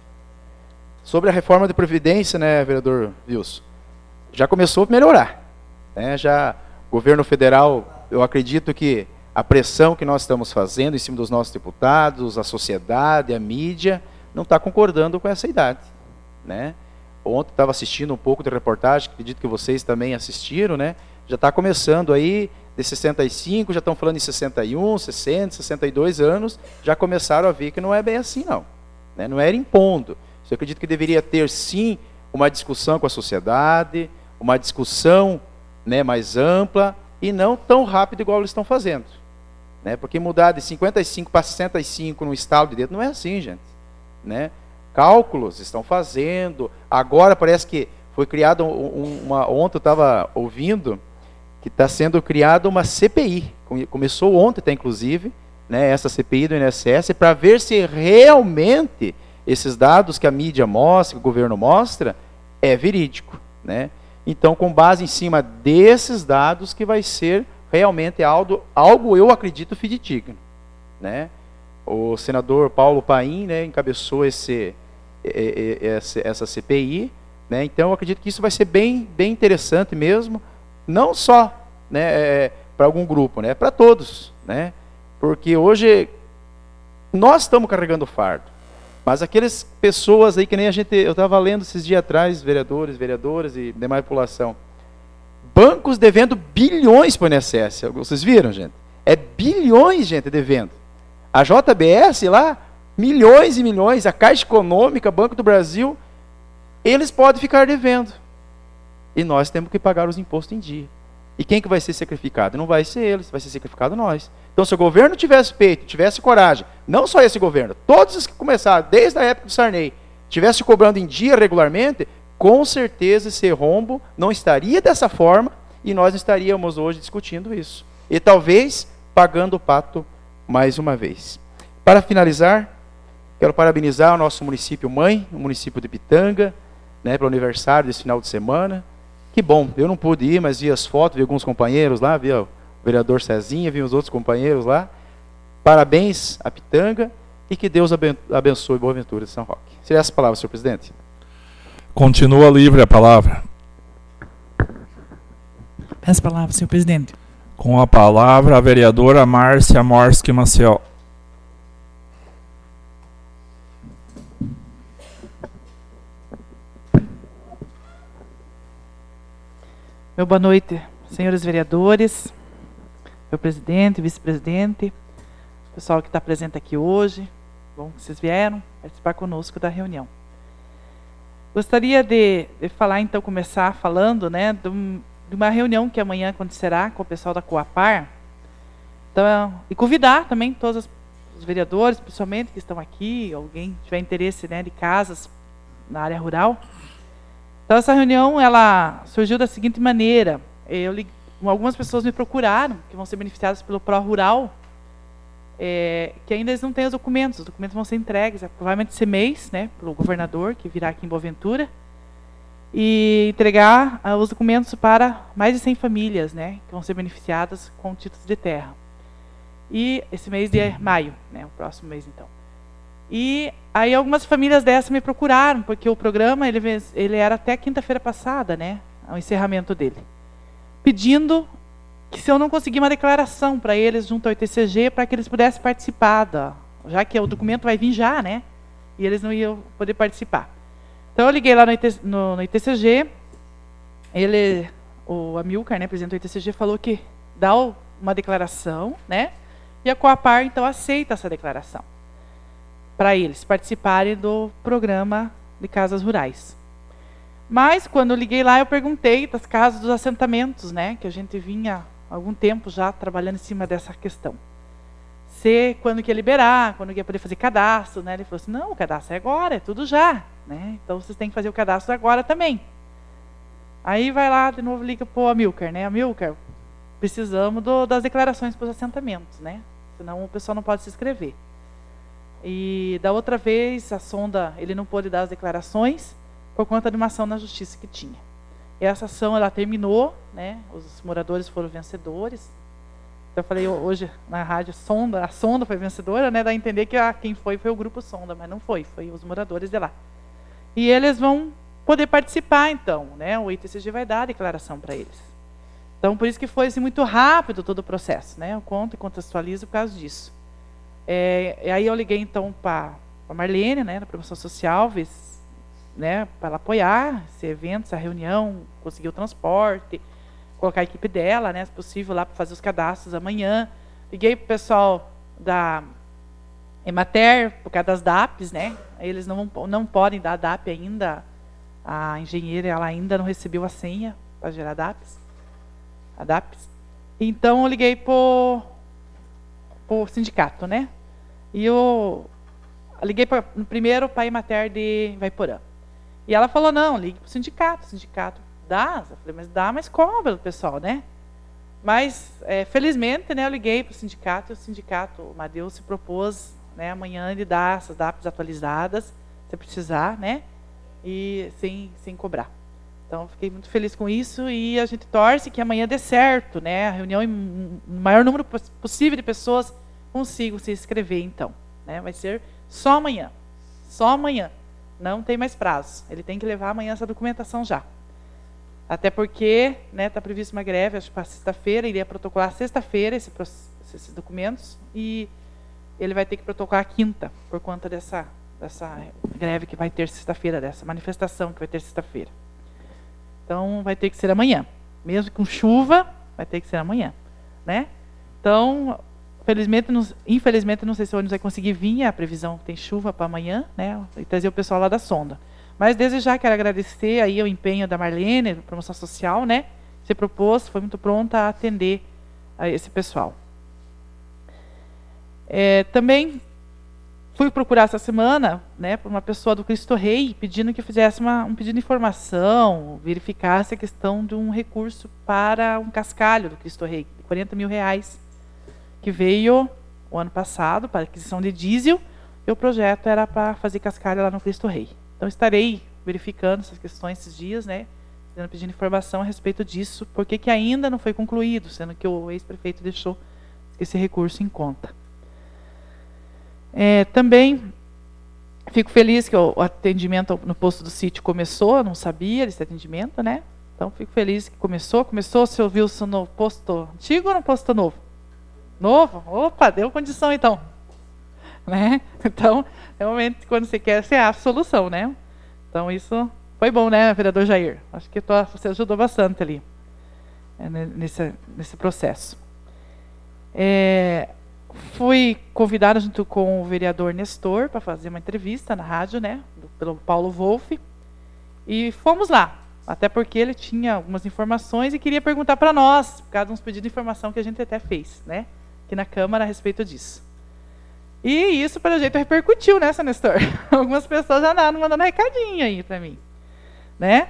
Sobre a reforma de previdência, né, vereador Wilson, já começou a melhorar, né? Já o governo federal, eu acredito que a pressão que nós estamos fazendo em cima dos nossos deputados, a sociedade, a mídia, não está concordando com essa idade, né? Ontem estava assistindo um pouco de reportagem, acredito que vocês também assistiram, né? Já está começando aí de sessenta e cinco, já estão falando em sessenta e um, sessenta, sessenta e dois anos, já começaram a ver que não é bem assim não, né? Não era impondo. Eu acredito que deveria ter sim uma discussão com a sociedade, uma discussão, né, mais ampla e não tão rápido igual eles estão fazendo, né? Porque mudar de cinquenta e cinco para sessenta e cinco no estalo de dedo não é assim, gente, né? Cálculos estão fazendo. Agora parece que foi criado um, uma, ontem eu estava ouvindo que está sendo criada uma C P I, começou ontem até inclusive, né, essa C P I do I N S S, para ver se realmente esses dados que a mídia mostra, que o governo mostra, é verídico, né? Então, com base em cima desses dados que vai ser realmente algo, algo eu acredito fidedigno, né? O senador Paulo Paim, né, encabeçou esse, esse, essa C P I, né? Então eu acredito que isso vai ser bem, bem interessante mesmo, não só, né, é, para algum grupo, né, para todos, né? Porque hoje nós estamos carregando o fardo, mas aquelas pessoas aí que nem a gente, eu estava lendo esses dias atrás, vereadores, vereadoras e demais população, bancos devendo bilhões para o I N S S, vocês viram, gente? É bilhões, gente, devendo. A J B S lá, milhões e milhões, a Caixa Econômica, Banco do Brasil, eles podem ficar devendo. E nós temos que pagar os impostos em dia. E quem que vai ser sacrificado? Não vai ser eles, vai ser sacrificado nós. Então, se o governo tivesse feito, tivesse coragem, não só esse governo, todos os que começaram, desde a época do Sarney, tivesse cobrando em dia regularmente, com certeza esse rombo não estaria dessa forma e nós estaríamos hoje discutindo isso. E talvez pagando o pato mais uma vez. Para finalizar, quero parabenizar o nosso município mãe, o município de Pitanga, né, pelo aniversário desse final de semana. Que bom, eu não pude ir, mas vi as fotos, vi alguns companheiros lá, vi o vereador Cezinha, vi os outros companheiros lá. Parabéns a Pitanga e que Deus abençoe Boaventura de São Roque. Seria essa palavra, senhor presidente. Continua livre a palavra. Peço a palavra, senhor presidente. Com a palavra, a vereadora Márcia Morski Maciel. Meu boa noite, senhores vereadores, meu presidente, vice-presidente, pessoal que está presente aqui hoje. Bom que vocês vieram participar conosco da reunião. Gostaria de, de falar, então, começar falando, né, de, um, de uma reunião que amanhã acontecerá com o pessoal da Coapar. Então, e convidar também todos os vereadores, principalmente que estão aqui, alguém tiver interesse, né, de casas na área rural. Então, essa reunião, ela surgiu da seguinte maneira. Eu, algumas pessoas me procuraram, que vão ser beneficiadas pelo Pro Rural, é, que ainda eles não têm os documentos. Os documentos vão ser entregues, é, provavelmente esse mês, né, pelo governador, que virá aqui em Boaventura, e entregar ah, os documentos para mais de cem famílias, né, que vão ser beneficiadas com títulos de terra. E esse mês de maio, né, o próximo mês, então. E aí algumas famílias dessas me procuraram, porque o programa ele, ele era até quinta-feira passada, né, o encerramento dele, pedindo que se eu não conseguir uma declaração para eles junto ao I T C G, para que eles pudessem participar, da, já que o documento vai vir já, né, e eles não iam poder participar. Então eu liguei lá no, I T, no, no I T C G, ele, o Amilcar, né, presidente do I T C G, falou que dá uma declaração, né, e a Coapar então aceita essa declaração, para eles participarem do programa de casas rurais. Mas, quando eu liguei lá, eu perguntei das casas dos assentamentos, né, que a gente vinha há algum tempo já trabalhando em cima dessa questão. Se, quando que ia liberar, quando que ia poder fazer cadastro, né? Ele falou assim, não, o cadastro é agora, é tudo já, né? Então, vocês têm que fazer o cadastro agora também. Aí, vai lá, de novo, liga para o Amilcar, né? Amilcar, precisamos do, das declarações para os assentamentos, né? Senão o pessoal não pode se inscrever. E da outra vez, a sonda, ele não pôde dar as declarações por conta de uma ação na justiça que tinha. E essa ação, ela terminou, né? Os moradores foram vencedores. Então, eu falei hoje na rádio, sonda, a sonda foi vencedora, né? Dá a entender que a, quem foi foi o grupo sonda, mas não foi, foi os moradores de lá. E eles vão poder participar, então, né? O I T C G vai dar a declaração para eles. Então, por isso que foi assim, muito rápido todo o processo, né? Eu conto e contextualizo por causa disso. É, e aí eu liguei então para a Marlene, né, na promoção social, ver, né, para ela apoiar esse evento, essa reunião, conseguir o transporte, colocar a equipe dela, né, se possível, lá para fazer os cadastros amanhã. Liguei para o pessoal da Emater, por causa das D A Ps, né, eles não, não podem dar D A P ainda, a engenheira ela ainda não recebeu a senha para gerar D A Ps, a D A Ps. Então eu liguei para o sindicato, né? E eu liguei pra, primeiro para a Emater de Vaiporã. E ela falou, não, ligue para o sindicato. O sindicato dá? Eu falei, mas dá, mas cobra o pessoal, né? Mas, é, felizmente, né, eu liguei para o sindicato e o sindicato, o Madeu, se propôs, né, amanhã ele dar essas D A Ps atualizadas, se precisar, né? E sem, sem cobrar. Então, fiquei muito feliz com isso e a gente torce que amanhã dê certo, né? A reunião em o maior número possível de pessoas consigam se inscrever, então, né? Vai ser só amanhã, só amanhã, não tem mais prazo. Ele tem que levar amanhã essa documentação já. Até porque, né, está prevista uma greve, acho que para sexta-feira, iria protocolar sexta-feira esse, esses documentos e ele vai ter que protocolar quinta, por conta dessa, dessa greve que vai ter sexta-feira, dessa manifestação que vai ter sexta-feira. Então, vai ter que ser amanhã. Mesmo com chuva, vai ter que ser amanhã, né? Então, felizmente, não, infelizmente, não sei se o ônibus vai conseguir vir, a previsão tem chuva para amanhã, né? E trazer o pessoal lá da sonda. Mas, desde já, quero agradecer aí o empenho da Marlene, da promoção social, né? Se propôs, foi muito pronta a atender a esse pessoal. É, também fui procurar essa semana, né, por uma pessoa do Cristo Rei, pedindo que fizesse uma, um pedido de informação, verificasse a questão de um recurso para um cascalho do Cristo Rei, de quarenta mil reais, que veio o ano passado para aquisição de diesel, e o projeto era para fazer cascalho lá no Cristo Rei. Então, estarei verificando essas questões esses dias, né, pedindo informação a respeito disso, porque que ainda não foi concluído, sendo que o ex-prefeito deixou esse recurso em conta. É, também fico feliz que o, o atendimento no posto do sítio começou, eu não sabia desse atendimento, né? Então, fico feliz que começou. Começou, seu Wilson, no posto antigo ou no posto novo? Novo? Opa, deu condição, então. Né? Então, realmente, quando você quer, você acha a solução, né? Então, isso foi bom, né, vereador Jair? Acho que tô, você ajudou bastante ali, é, nesse, nesse processo. É, fui convidada junto com o vereador Nestor para fazer uma entrevista na rádio, né, do, pelo Paulo Wolff, e fomos lá, até porque ele tinha algumas informações e queria perguntar para nós, por causa de uns pedidos de informação que a gente até fez, né, aqui na Câmara a respeito disso. E isso, pelo jeito, repercutiu, né, seu Nestor? Algumas pessoas já andaram mandando recadinho aí para mim, né?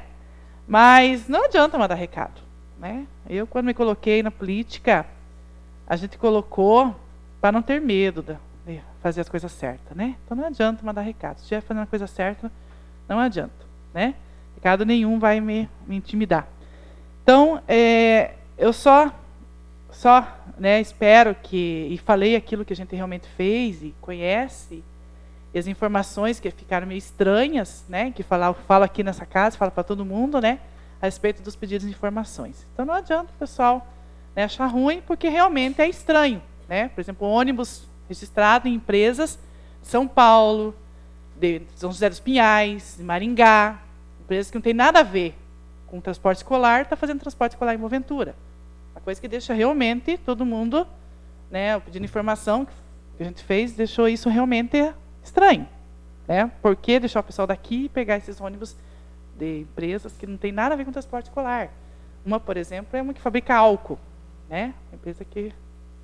Mas não adianta mandar recado, né? Eu, quando me coloquei na política, a gente colocou para não ter medo de fazer as coisas certas, né? Então não adianta mandar recado. Se estiver fazendo a coisa certa, não adianta, né? Recado nenhum vai me, me intimidar. Então, é, eu só, só né, espero que, e falei aquilo que a gente realmente fez e conhece, e as informações que ficaram meio estranhas, né, que falo, falo aqui nessa casa, falo para todo mundo, né, a respeito dos pedidos de informações. Então não adianta o pessoal, né, achar ruim, porque realmente é estranho, né? Por exemplo, ônibus registrado em empresas de São Paulo, de São José dos Pinhais, de Maringá, empresas que não tem nada a ver com transporte escolar, está fazendo transporte escolar em Boaventura. Uma coisa que deixa realmente todo mundo, né, pedindo informação que a gente fez, deixou isso realmente estranho, né? Por que deixar o pessoal daqui pegar esses ônibus de empresas que não tem nada a ver com transporte escolar? Uma, por exemplo, é uma que fabrica álcool, né? Uma empresa que,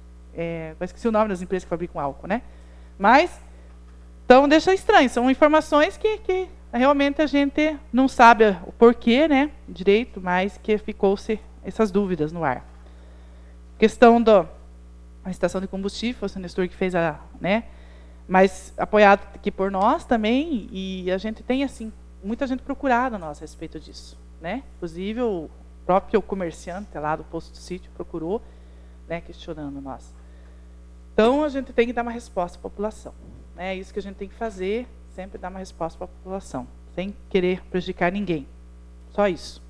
é, eu esqueci o nome das empresas que fabricam álcool, né? Mas, então deixa estranho, são informações que, que realmente a gente não sabe o porquê, né, direito, mas que ficou-se essas dúvidas no ar. Questão da estação de combustível, foi o Nestor que fez a, né, mas apoiado aqui por nós também, e a gente tem, assim, muita gente procurada a nós a respeito disso, né? Inclusive o próprio comerciante lá do posto do sítio procurou, né, questionando nós. Então a gente tem que dar uma resposta à população, né? É isso que a gente tem que fazer, sempre dar uma resposta para a população, sem querer prejudicar ninguém, só isso.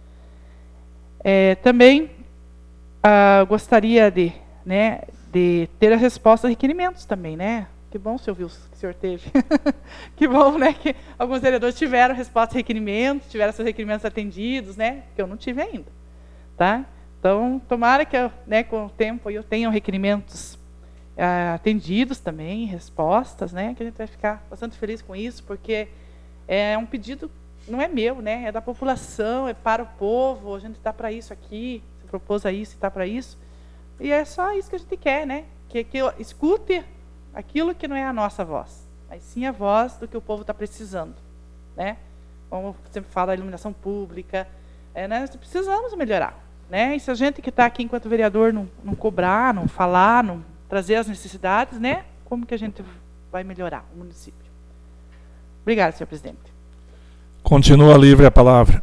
É, também ah, gostaria de, né, de ter a resposta a requerimentos também, né? Que bom, senhor Wilson, que o senhor teve. Que bom, né, que alguns vereadores tiveram resposta a requerimentos, tiveram seus requerimentos atendidos, né, que eu não tive ainda, tá? Então, tomara que, eu, né, com o tempo eu tenha requerimentos ah, atendidos também, respostas, né, que a gente vai ficar bastante feliz com isso, porque é um pedido, não é meu, né, é da população, é para o povo, a gente está para isso aqui, se propôs a isso e está para isso, e é só isso que a gente quer, né, que, que eu escute aquilo que não é a nossa voz, mas sim a voz do que o povo está precisando, né? Como sempre fala, a iluminação pública, é, né? Nós precisamos melhorar, né? E se a gente que está aqui enquanto vereador não, não cobrar, não falar, não trazer as necessidades, né? Como que a gente vai melhorar o município? Obrigada, senhor presidente. Continua livre a palavra.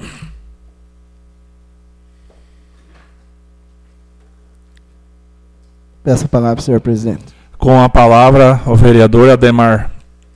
Peço a palavra, senhor presidente. Com a palavra, o vereador Ademar.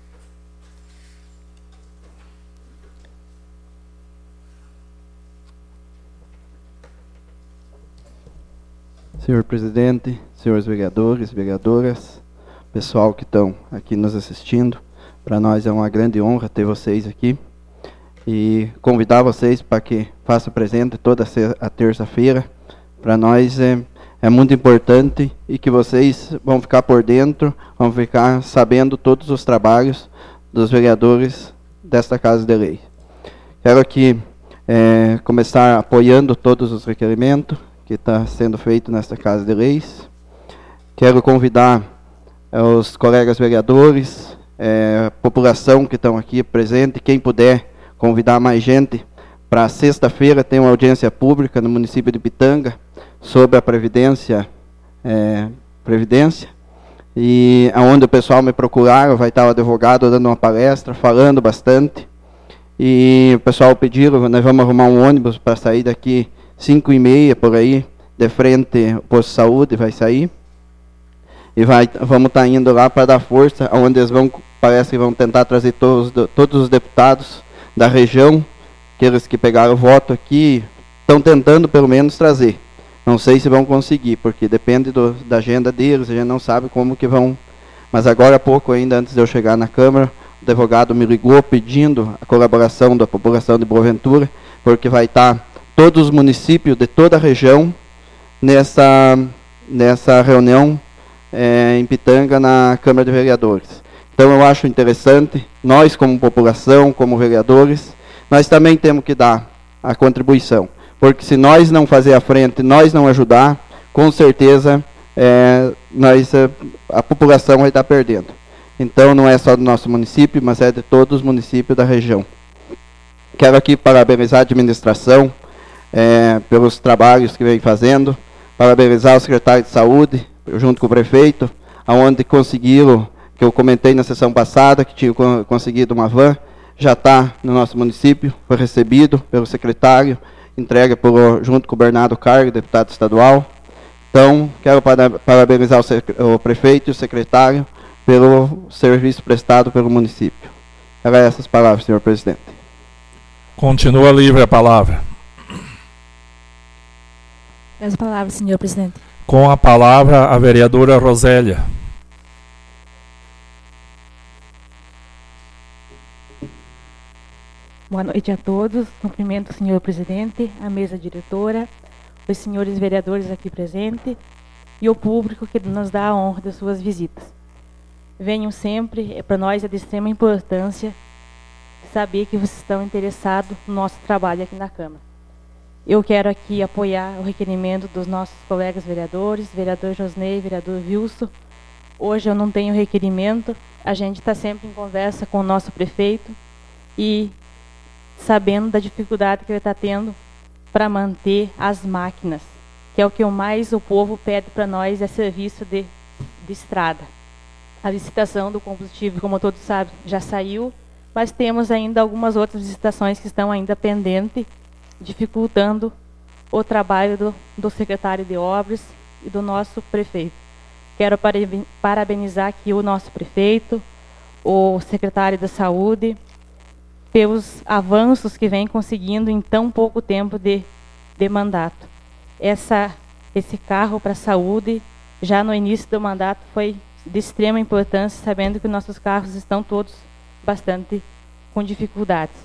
Senhor presidente, senhores vereadores, vereadoras, pessoal que estão aqui nos assistindo, para nós é uma grande honra ter vocês aqui e convidar vocês para que façam presente toda a terça-feira. Para nós é É muito importante e que vocês vão ficar por dentro, vão ficar sabendo todos os trabalhos dos vereadores desta Casa de Lei. Quero aqui é, começar apoiando todos os requerimentos que está sendo feito nesta Casa de Leis. Quero convidar é, os colegas vereadores, é, a população que estão aqui presente, quem puder convidar mais gente, para sexta-feira tem uma audiência pública no município de Pitanga, sobre a Previdência, é, Previdência, e aonde o pessoal me procuraram, vai estar o advogado dando uma palestra, falando bastante, e o pessoal pediram, nós vamos arrumar um ônibus para sair daqui cinco e meia, por aí, de frente ao posto de saúde, vai sair, e vai, vamos estar indo lá para dar força, onde eles vão, parece que vão tentar trazer todos, todos os deputados da região, aqueles que pegaram o voto aqui estão tentando pelo menos trazer. Não sei se vão conseguir, porque depende do, da agenda deles, a gente não sabe como que vão. Mas agora há pouco, ainda antes de eu chegar na Câmara, o advogado me ligou pedindo a colaboração da população de Boaventura, porque vai estar todos os municípios de toda a região nessa, nessa reunião é, em Pitanga, na Câmara de Vereadores. Então eu acho interessante, nós como população, como vereadores, nós também temos que dar a contribuição. Porque se nós não fazer a frente, nós não ajudar, com certeza é, nós, a população vai estar perdendo. Então não é só do nosso município, mas é de todos os municípios da região. Quero aqui parabenizar a administração é, pelos trabalhos que vem fazendo, parabenizar o secretário de Saúde, junto com o prefeito, aonde conseguiram, que eu comentei na sessão passada, que tinha conseguido uma van, já está no nosso município, foi recebido pelo secretário, entrega por, junto com o Bernardo Cargo, deputado estadual. Então, quero parabenizar o, o prefeito e o secretário pelo serviço prestado pelo município. Eram essas palavras, senhor presidente. Continua livre a palavra. As palavras, senhor presidente. Com a palavra, a vereadora Rosélia. Boa noite a todos. Cumprimento o senhor presidente, a mesa diretora, os senhores vereadores aqui presentes e o público que nos dá a honra das suas visitas. Venham sempre, para nós é de extrema importância saber que vocês estão interessados no nosso trabalho aqui na Câmara. Eu quero aqui apoiar o requerimento dos nossos colegas vereadores, vereador Josnei, vereador Wilson. Hoje eu não tenho requerimento, a gente está sempre em conversa com o nosso prefeito e sabendo da dificuldade que ele está tendo para manter as máquinas, que é o que mais o povo pede para nós, é serviço de, de estrada. A licitação do combustível, como todos sabem, já saiu, mas temos ainda algumas outras licitações que estão ainda pendentes, dificultando o trabalho do, do secretário de Obras e do nosso prefeito. Quero parabenizar aqui o nosso prefeito, o secretário da Saúde, pelos avanços que vem conseguindo em tão pouco tempo de, de mandato. Essa, esse carro para a saúde, já no início do mandato, foi de extrema importância, sabendo que nossos carros estão todos bastante com dificuldades.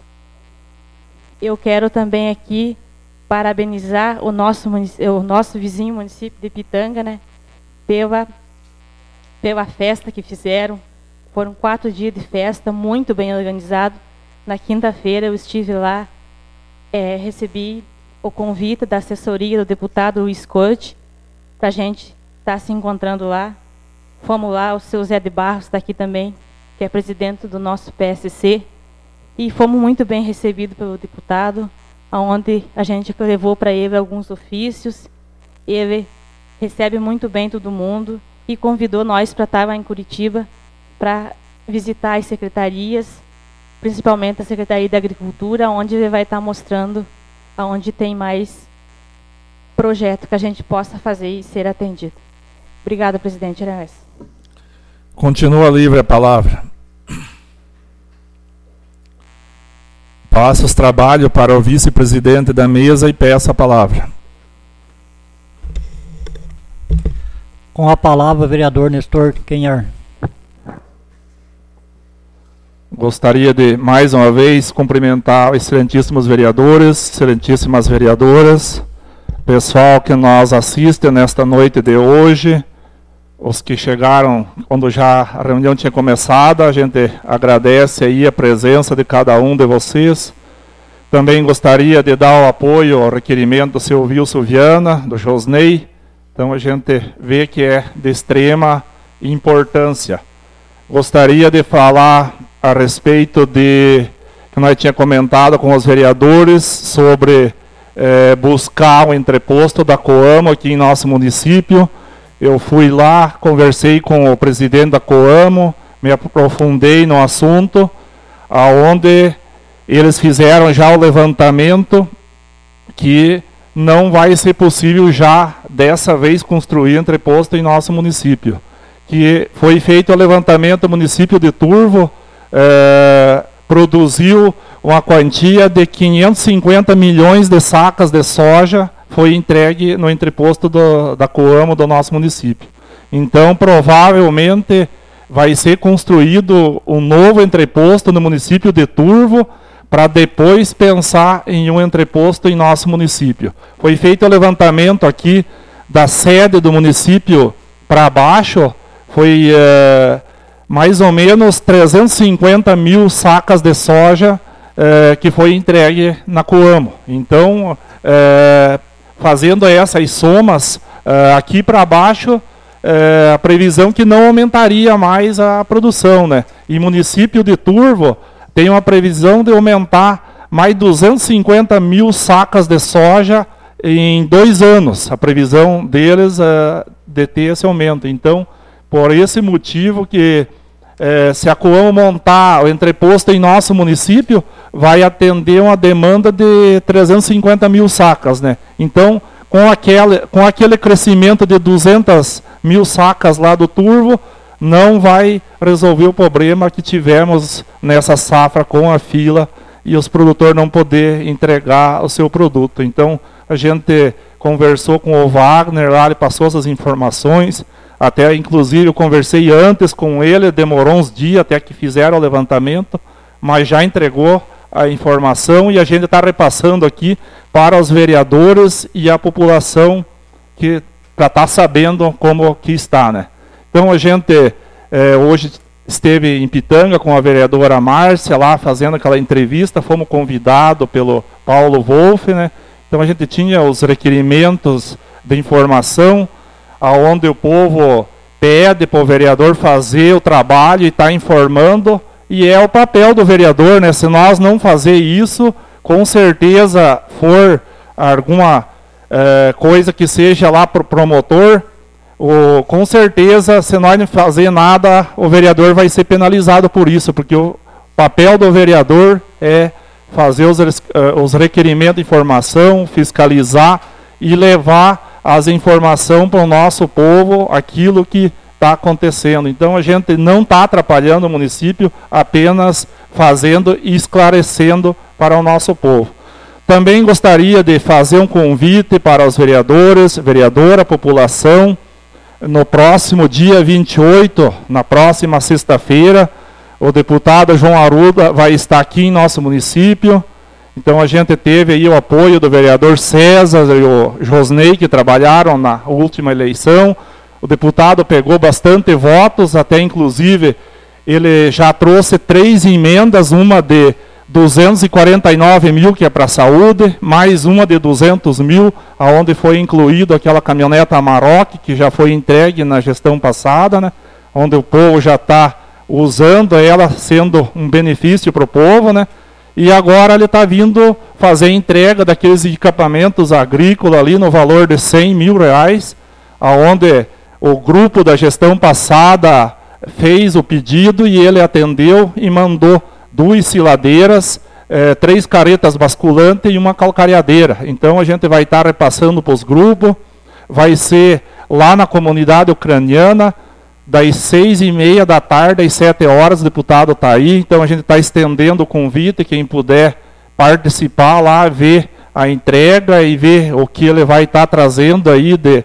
Eu quero também aqui parabenizar o nosso, o nosso vizinho município de Pitanga, né, pela, pela festa que fizeram. Foram quatro dias de festa, muito bem organizado. Na quinta-feira eu estive lá, é, recebi o convite da assessoria do deputado Luiz Corte, para a gente estar se encontrando lá. Fomos lá, o seu Zé de Barros está aqui também, que é presidente do nosso P S C, e fomos muito bem recebidos pelo deputado, onde a gente levou para ele alguns ofícios. Ele recebe muito bem todo mundo e convidou nós para estar lá em Curitiba, para visitar as secretarias, principalmente a Secretaria da Agricultura, onde ele vai estar mostrando aonde tem mais projeto que a gente possa fazer e ser atendido. Obrigada, presidente. Era essa. Continua livre a palavra. Passo os trabalhos para o vice-presidente da mesa e peço a palavra. Com a palavra, vereador Nestor Quenhar. Gostaria de, mais uma vez, cumprimentar os excelentíssimos vereadores, excelentíssimas vereadoras, pessoal que nos assiste nesta noite de hoje, os que chegaram quando já a reunião tinha começado, a gente agradece aí a presença de cada um de vocês. Também gostaria de dar o apoio ao requerimento do seu Wilson Viana, do Josnei. Então a gente vê que é de extrema importância. Gostaria de falar a respeito de, que nós tínhamos comentado com os vereadores, sobre eh, buscar o entreposto da Coamo aqui em nosso município. Eu fui lá, conversei com o presidente da Coamo, me aprofundei no assunto, aonde eles fizeram já o levantamento que não vai ser possível já dessa vez construir entreposto em nosso município. Que foi feito o levantamento no município de Turvo, eh, produziu uma quantia de quinhentos e cinquenta milhões de sacas de soja, foi entregue no entreposto do, da Coamo do nosso município. Então, provavelmente, vai ser construído um novo entreposto no município de Turvo, para depois pensar em um entreposto em nosso município. Foi feito o levantamento aqui da sede do município para baixo, foi é, mais ou menos trezentos e cinquenta mil sacas de soja é, que foi entregue na Coamo. Então, é, fazendo essas somas, é, aqui para baixo, é, a previsão que não aumentaria mais a produção, né? E município de Turvo tem uma previsão de aumentar mais duzentos e cinquenta mil sacas de soja em dois anos. A previsão deles é de ter esse aumento. Então, por esse motivo que é, se a Coamo montar o entreposto em nosso município, vai atender uma demanda de trezentos e cinquenta mil sacas, né? Então, com aquele, com aquele crescimento de duzentas mil sacas lá do Turvo, não vai resolver o problema que tivemos nessa safra com a fila e os produtores não poder entregar o seu produto. Então, a gente conversou com o Wagner lá, ele passou essas informações, até inclusive eu conversei antes com ele, demorou uns dias até que fizeram o levantamento, mas já entregou a informação e a gente está repassando aqui para os vereadores e a população que já está sabendo como que está, né? Então a gente é, hoje esteve em Pitanga com a vereadora Márcia lá fazendo aquela entrevista, fomos convidados pelo Paulo Wolff, né? Então a gente tinha os requerimentos de informação, aonde o povo pede para o vereador fazer o trabalho e está informando. E é o papel do vereador, né? Se nós não fazer isso, com certeza for alguma é, coisa que seja lá para o promotor, o, com certeza, se nós não fazer nada, o vereador vai ser penalizado por isso, porque o papel do vereador é fazer os, os requerimentos de informação, fiscalizar e levar as informações para o nosso povo, aquilo que está acontecendo. Então a gente não está atrapalhando o município, apenas fazendo e esclarecendo para o nosso povo. Também gostaria de fazer um convite para os vereadores, vereadora, população. No próximo dia vinte e oito, na próxima sexta-feira, o deputado João Arruda vai estar aqui em nosso município. Então a gente teve aí o apoio do vereador César e o Josnei, que trabalharam na última eleição. O deputado pegou bastante votos, até inclusive ele já trouxe três emendas, uma de duzentos e quarenta e nove mil, que é para a saúde, mais uma de duzentos mil, onde foi incluído aquela caminhoneta Amarok, que já foi entregue na gestão passada, né? Onde o povo já está usando ela, sendo um benefício para o povo, né? E agora ele está vindo fazer entrega daqueles equipamentos agrícolas ali no valor de cem mil reais, aonde o grupo da gestão passada fez o pedido e ele atendeu e mandou duas siladeiras, eh, três caretas basculantes e uma calcareadeira. Então a gente vai estar repassando para os grupos, vai ser lá na comunidade ucraniana, das seis e meia da tarde às sete horas, o deputado está aí, então a gente está estendendo o convite, quem puder participar lá, ver a entrega e ver o que ele vai estar trazendo aí de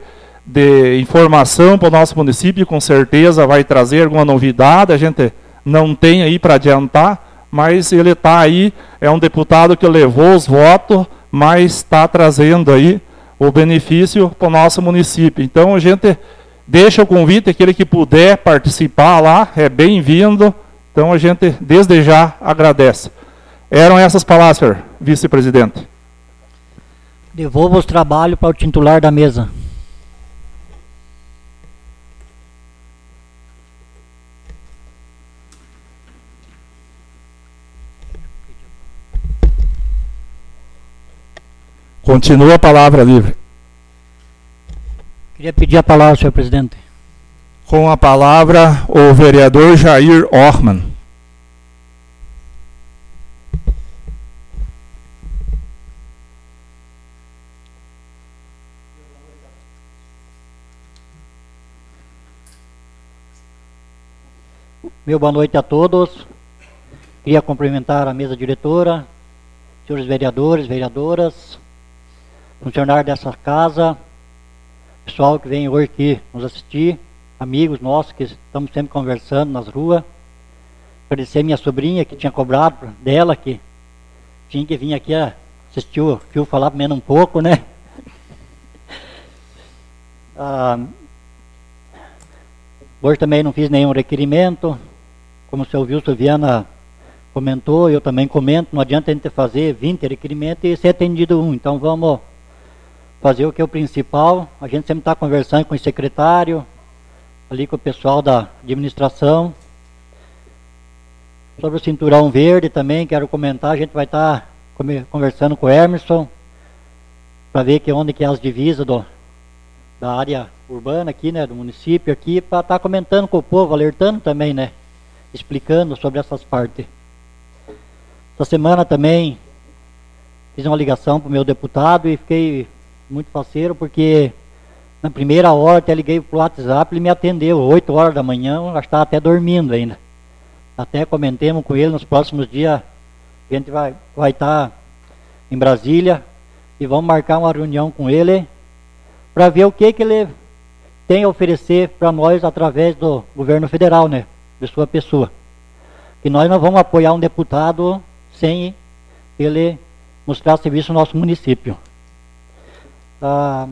de informação para o nosso município, com certeza vai trazer alguma novidade, a gente não tem aí para adiantar, mas ele está aí, é um deputado que levou os votos, mas está trazendo aí o benefício para o nosso município. Então a gente deixa o convite, aquele que puder participar lá, é bem-vindo, então a gente desde já agradece. Eram essas palavras, senhor vice-presidente. Devolvo os trabalhos para o titular da mesa. Continua a palavra livre. Queria pedir a palavra, senhor presidente. Com a palavra, o vereador Jair Orman. Meu boa noite a todos. Queria cumprimentar a mesa diretora, senhores vereadores, vereadoras, funcionários dessa casa, pessoal que vem hoje aqui nos assistir, amigos nossos que estamos sempre conversando nas ruas. Agradecer minha sobrinha que tinha cobrado dela, que tinha que vir aqui assistir o fio falar menos um pouco, né? Ah, hoje também não fiz nenhum requerimento, como o seu Wilson Viana comentou, eu também comento, não adianta a gente fazer vinte requerimentos e ser atendido um, então vamos fazer o que é o principal. A gente sempre está conversando com o secretário, ali com o pessoal da administração. Sobre o cinturão verde também, quero comentar, a gente vai estar tá conversando com o Emerson, para ver que onde que é as divisas do, da área urbana aqui, né, do município aqui, para estar tá comentando com o povo, alertando também, né, explicando sobre essas partes. Essa semana também fiz uma ligação para o meu deputado e fiquei muito parceiro, porque na primeira hora até liguei para o WhatsApp, ele me atendeu, oito horas da manhã, eu estava até dormindo ainda. Até comentemos com ele nos próximos dias, a gente vai vai estar em Brasília e vamos marcar uma reunião com ele para ver o que, que ele tem a oferecer para nós através do governo federal, né, de sua pessoa. Que nós não vamos apoiar um deputado sem ele mostrar serviço no nosso município. Ah,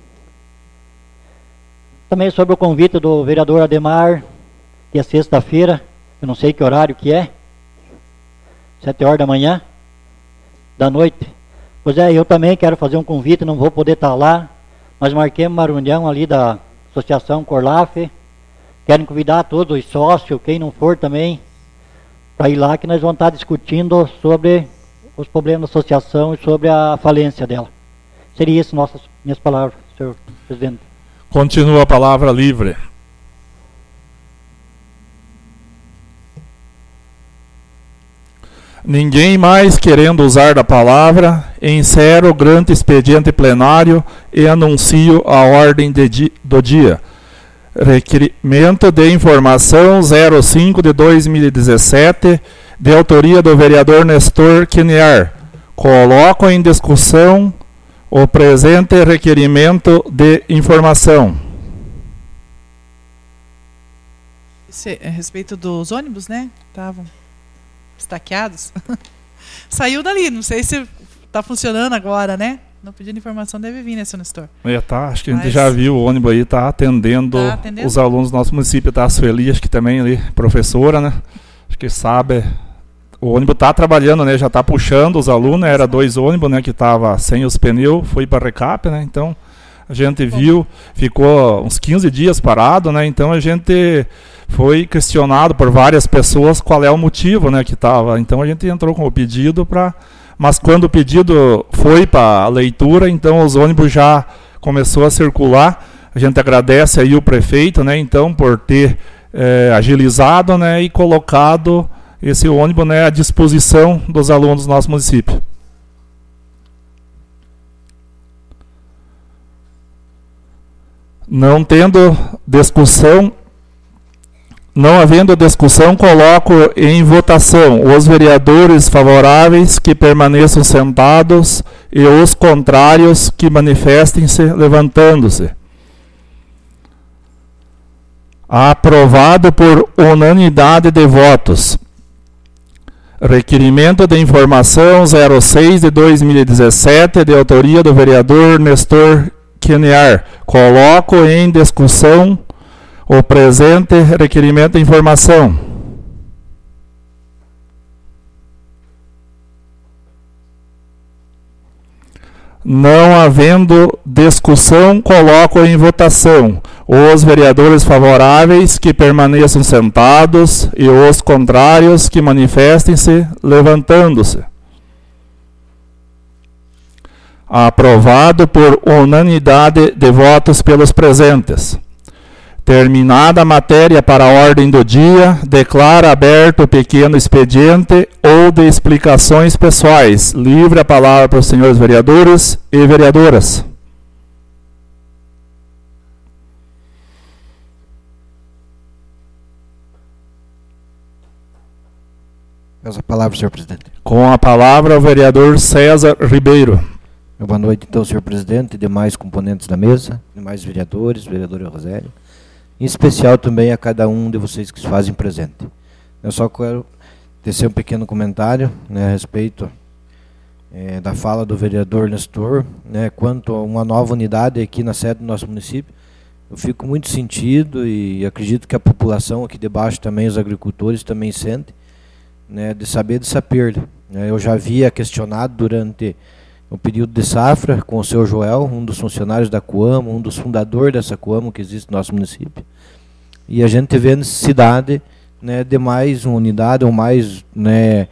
também sobre o convite do vereador Ademar, que é sexta-feira, eu não sei que horário que é, sete horas da manhã, da noite. Pois é, eu também quero fazer um convite, não vou poder estar lá. Nós marquemos uma reunião ali da Associação Corlaf. Quero convidar todos os sócios, quem não for também, para ir lá, que nós vamos estar discutindo sobre os problemas da associação e sobre a falência dela. Seria isso, nossas minhas palavras, senhor presidente. Continua a palavra livre. Ninguém mais querendo usar da palavra, encerro o grande expediente plenário e anuncio a ordem de di do dia. Requerimento de informação zero cinco de dois mil e dezessete, de autoria do vereador Nestor Quiniar. Coloco em discussão o presente requerimento de informação. Esse é a respeito dos ônibus, né? Estavam estaqueados. Saiu dali, não sei se está funcionando agora, né? Não pedindo informação, deve vir, né, seu Nestor? É, tá, acho que a gente Mas já viu o ônibus aí, tá atendendo, tá atendendo os alunos do nosso município, tá? A Sueli, acho que também ali, professora, né? Acho que sabe. O ônibus tá trabalhando, né? Já tá puxando os alunos, era dois ônibus, né? Que tava sem os pneus, foi para recap, né? Então, a gente viu, ficou uns quinze dias parado, né? Então, a gente foi questionado por várias pessoas qual é o motivo, né? Que tava. Então, a gente entrou com o pedido para... Mas quando o pedido foi para a leitura, então os ônibus já começou a circular. A gente agradece aí o prefeito, né? Então, por ter é, agilizado, né? E colocado esse ônibus, né, à disposição dos alunos do nosso município. Não tendo discussão, não havendo discussão, coloco em votação os vereadores favoráveis que permaneçam sentados e os contrários que manifestem-se levantando-se. Aprovado por unanimidade de votos. Requerimento de informação zero seis de dois mil e dezessete, de autoria do vereador Nestor Quiniar. Coloco em discussão o presente requerimento de informação. Não havendo discussão, coloco em votação os vereadores favoráveis que permaneçam sentados e os contrários que manifestem-se levantando-se. Aprovado por unanimidade de votos pelos presentes. Terminada a matéria para a ordem do dia, declara aberto o pequeno expediente ou de explicações pessoais. Livre a palavra para os senhores vereadores e vereadoras. Peço a palavra, senhor presidente. Com a palavra, o vereador César Ribeiro. Boa noite, então, senhor presidente, e demais componentes da mesa, demais vereadores, vereadora Rosélia, em especial também a cada um de vocês que se fazem presente. Eu só quero tecer um pequeno comentário, né, a respeito é, da fala do vereador Nestor, né, quanto a uma nova unidade aqui na sede do nosso município. Eu fico muito sentido e acredito que a população aqui de baixo também, os agricultores também sentem, né, de saber dessa perda. Eu já havia questionado durante o período de safra com o seu Joel, um dos funcionários da Coamo, um dos fundadores dessa Coamo que existe no nosso município. E a gente vê a necessidade, né, de mais uma unidade ou mais, né,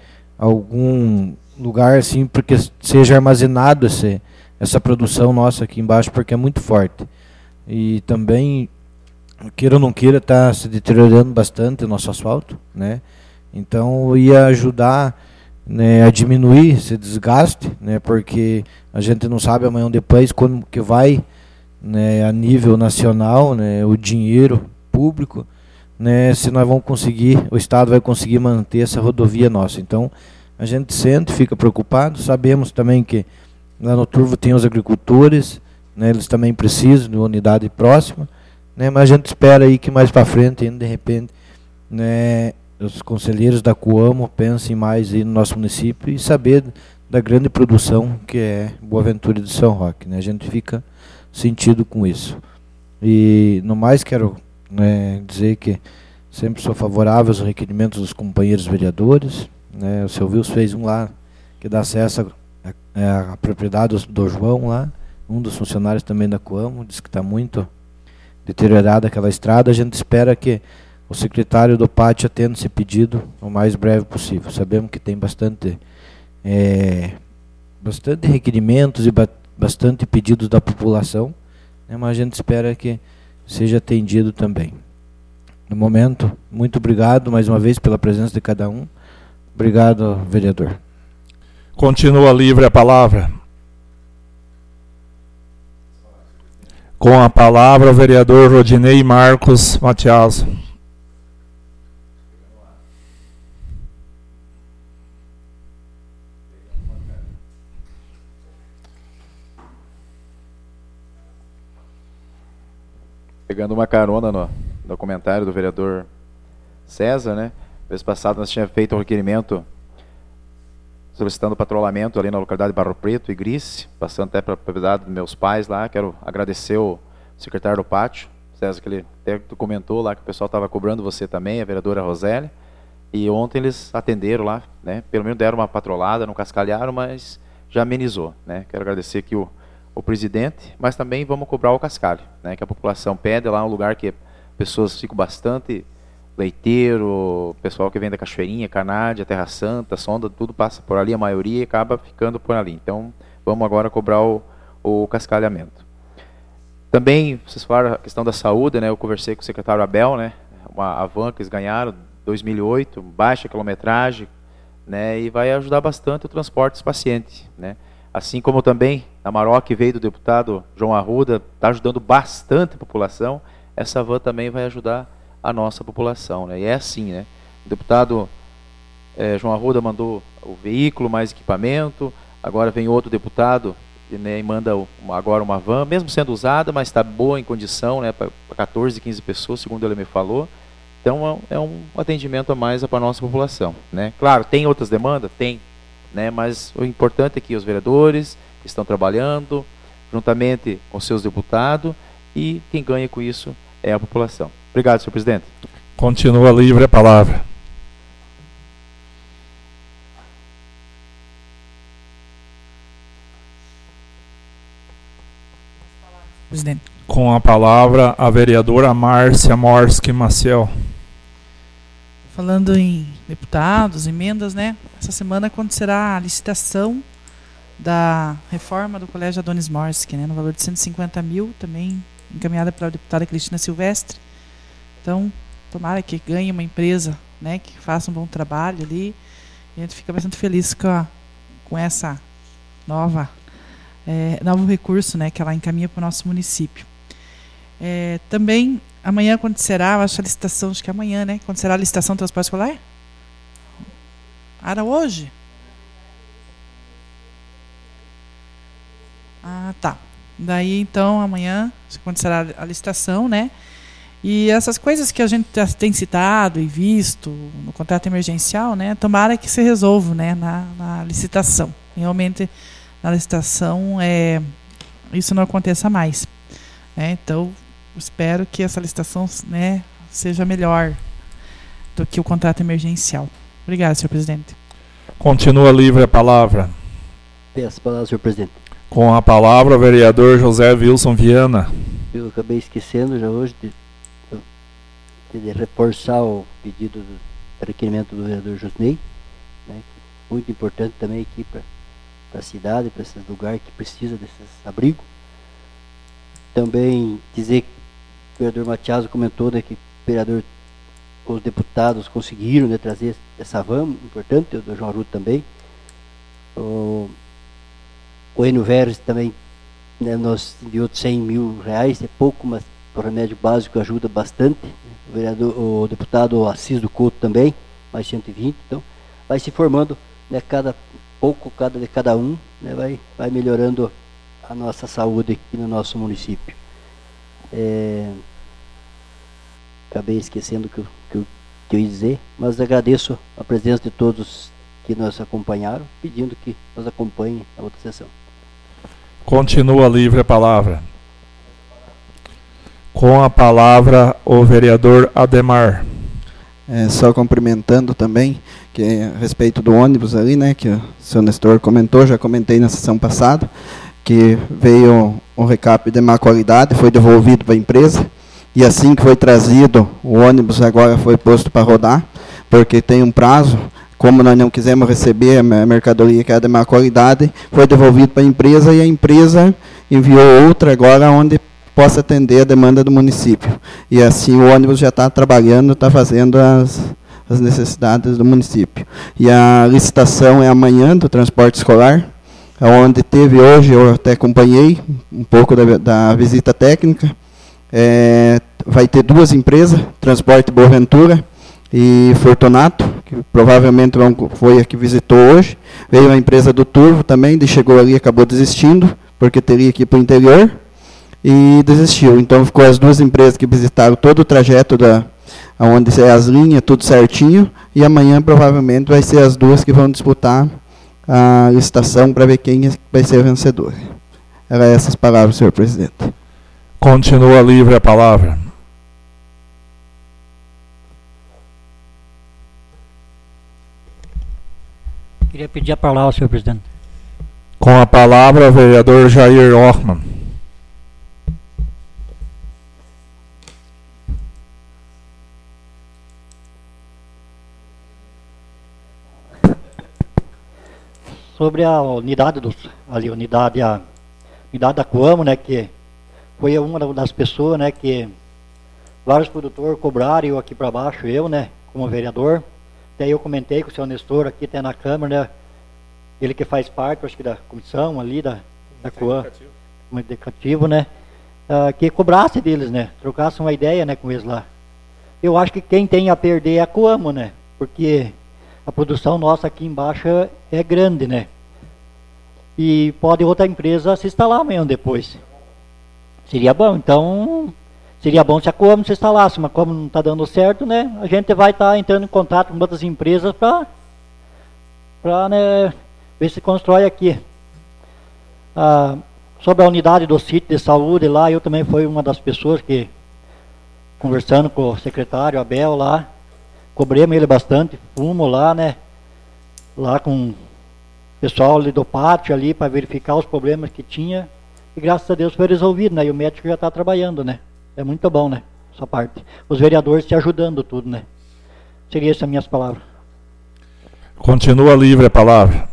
algum lugar assim, porque seja armazenado esse, essa produção nossa aqui embaixo, porque é muito forte. E também, queira ou não queira, está se deteriorando bastante o nosso asfalto, né? Então ia ajudar, né, a diminuir esse desgaste, né, porque a gente não sabe amanhã ou depois quando que vai, né, a nível nacional, né, o dinheiro público, né, se nós vamos conseguir, o Estado vai conseguir manter essa rodovia nossa. Então a gente sente, fica preocupado, sabemos também que lá no Turvo tem os agricultores, né, eles também precisam de uma unidade próxima, né, mas a gente espera aí que mais para frente, ainda de repente, né, os conselheiros da Coamo pensem mais aí no nosso município e saber da grande produção que é Boaventura de São Roque, né? A gente fica sentido com isso. E no mais quero, né, dizer que sempre sou favorável aos requerimentos dos companheiros vereadores, né? O seu Wilson fez um lá que dá acesso à, à propriedade do, do João lá, um dos funcionários também da Coamo, diz que está muito deteriorada aquela estrada. A gente espera que o secretário do pátio atenda esse pedido o mais breve possível. Sabemos que tem bastante, é, bastante requerimentos e ba bastante pedidos da população, né, mas a gente espera que seja atendido também. No momento, muito obrigado mais uma vez pela presença de cada um. Obrigado, vereador. Continua livre a palavra. Com a palavra, o vereador Rodinei Marcos Matias. Pegando uma carona no, no comentário do vereador César, né? Vez passada nós tínhamos feito um requerimento solicitando patrulhamento ali na localidade de Barro Preto e Grice, passando até para a propriedade dos meus pais lá. Quero agradecer o secretário do pátio, César, que ele até comentou lá que o pessoal estava cobrando você também, a vereadora Rosélia, e ontem eles atenderam lá, né? Pelo menos deram uma patrolada, não cascalharam, mas já amenizou, né? Quero agradecer aqui o o presidente, mas também vamos cobrar o cascalho, né, que a população pede lá, um lugar que pessoas ficam bastante, leiteiro, pessoal que vem da Cachoeirinha, Canádia, Terra Santa, Sonda, tudo passa por ali, a maioria e acaba ficando por ali. Então, vamos agora cobrar o, o cascalhamento. Também, vocês falaram a questão da saúde, né, eu conversei com o secretário Abel, né, uma, a van que eles ganharam, dois mil e oito, baixa quilometragem, né, e vai ajudar bastante o transporte dos pacientes, né. Assim como também a Maroc veio do deputado João Arruda, está ajudando bastante a população, essa van também vai ajudar a nossa população, né? E é assim, né? O deputado é, João Arruda mandou o veículo, mais equipamento, agora vem outro deputado, né, e manda uma, agora uma van, mesmo sendo usada, mas está boa em condição, né, para quatorze, quinze pessoas, segundo ele me falou. Então é um atendimento a mais para a nossa população, né? Claro, tem outras demandas? Tem. Né, mas o importante é que os vereadores estão trabalhando juntamente com seus deputados e quem ganha com isso é a população. Obrigado, senhor presidente. Continua livre a palavra. Presidente. Com a palavra, a vereadora Márcia Morski Maciel. Falando em deputados, emendas, né? Essa semana acontecerá a licitação da reforma do Colégio Adonis Morski, né? No valor de cento e cinquenta mil, também encaminhada pela deputada Cristina Silvestre. Então, tomara que ganhe uma empresa, né, que faça um bom trabalho ali. E a gente fica bastante feliz com, a, com essa nova, é, novo recurso, né, que ela encaminha para o nosso município. É, também amanhã acontecerá, acho a licitação, acho que é amanhã, né? Acontecerá a licitação do transporte escolar? Era hoje? Ah, tá. Daí, então, amanhã acontecerá a licitação, né? E essas coisas que a gente tem citado e visto no contrato emergencial, né? Tomara que se resolvam, né? Na, na licitação. Realmente, na licitação, é, isso não aconteça mais. Né? Então, espero que essa licitação, né, seja melhor do que o contrato emergencial. Obrigado, senhor presidente. Continua livre a palavra. Peço a palavra, senhor presidente. Com a palavra, o vereador José Wilson Viana. Eu acabei esquecendo já hoje de, de reforçar o pedido do requerimento do vereador Josnei, né, que é muito importante também aqui para a cidade, para esses lugares que precisa desses abrigos. Também dizer que o vereador Matiaso comentou, né, que o vereador, os deputados conseguiram, né, trazer essa van importante, o do João Aruto também. O, o Enio Veres também, né, nós enviou cem mil reais, é pouco, mas o remédio básico ajuda bastante. O, vereador, o deputado Assis do Couto também, mais cento e vinte. Então, vai se formando, né, cada pouco, cada de cada um, né, vai, vai melhorando a nossa saúde aqui no nosso município. É, acabei esquecendo o que, que, que eu ia dizer, mas agradeço a presença de todos que nos acompanharam, pedindo que nos acompanhem na outra sessão. Continua livre a palavra. Com a palavra, o vereador Ademar. É, só cumprimentando também, que a respeito do ônibus ali, né, que o senhor Nestor comentou, já comentei na sessão passada, que veio um recap de má qualidade, foi devolvido para a empresa, e assim que foi trazido, o ônibus agora foi posto para rodar, porque tem um prazo, como nós não quisemos receber a mercadoria que era de má qualidade, foi devolvido para a empresa, e a empresa enviou outra agora onde possa atender a demanda do município. E assim o ônibus já está trabalhando, está fazendo as, as necessidades do município. E a licitação é amanhã do transporte escolar, onde teve hoje, eu até acompanhei um pouco da, da visita técnica. É, vai ter duas empresas, Transporte Boaventura e Fortunato, que provavelmente vão, foi a que visitou hoje. Veio a empresa do Turvo também, chegou ali e acabou desistindo, porque teria que ir para o interior, e desistiu. Então ficou as duas empresas que visitaram todo o trajeto, da, onde é as linhas, tudo certinho, e amanhã provavelmente vai ser as duas que vão disputar a licitação para ver quem vai ser o vencedor. Eram essas palavras, senhor presidente. Continua livre a palavra. Queria pedir a palavra, senhor presidente. Com a palavra, o vereador Jair Orman. Sobre a unidade dos, ali, unidade, a unidade da Coamo, né, que foi uma das pessoas, né, que vários produtores cobraram, eu aqui para baixo, eu, né, como vereador. Daí eu comentei com o senhor Nestor aqui, até na Câmara, né, ele que faz parte, acho que da comissão ali, da, da Coamo, como educativo, né, uh, que cobrasse deles, né, trocasse uma ideia, né, com eles lá. Eu acho que quem tem a perder é a Coamo, né, porque a produção nossa aqui embaixo é grande, né? E pode outra empresa se instalar amanhã depois. Seria bom, então, seria bom se a Coamo se instalasse, mas como não está dando certo, né? A gente vai estar tá entrando em contato com outras empresas para para né, ver se constrói aqui. Ah, sobre a unidade do sítio de saúde lá, eu também fui uma das pessoas que, conversando com o secretário Abel lá, cobremos ele bastante, fumo lá, né? Lá com o pessoal ali do pátio ali para verificar os problemas que tinha. E graças a Deus foi resolvido, né? E o médico já está trabalhando, né? É muito bom, né? Essa parte. Os vereadores se ajudando tudo, né? Seria essas as minhas palavras. Continua livre a palavra.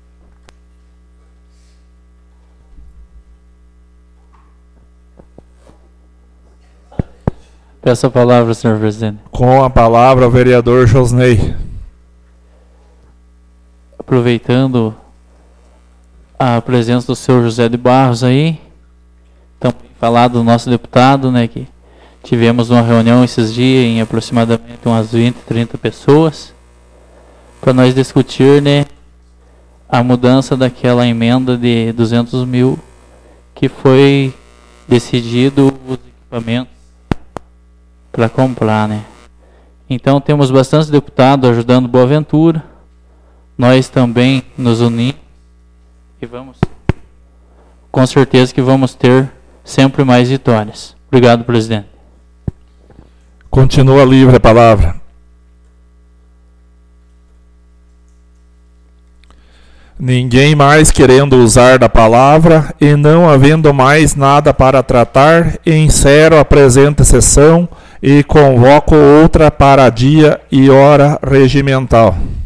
Peço a palavra, senhor presidente. Com a palavra, o vereador Josnei. Aproveitando a presença do senhor José de Barros aí, também falar do nosso deputado, né, que tivemos uma reunião esses dias em aproximadamente umas vinte, trinta pessoas, para nós discutir, né, a mudança daquela emenda de duzentos mil que foi decidido os equipamentos para comprar, né? Então temos bastante deputados ajudando Boa Ventura. Nós também nos unimos e vamos, com certeza que vamos ter sempre mais vitórias. Obrigado, presidente. Continua livre a palavra. Ninguém mais querendo usar da palavra e não havendo mais nada para tratar, encerro a presente sessão e convoco outra para dia e hora regimental.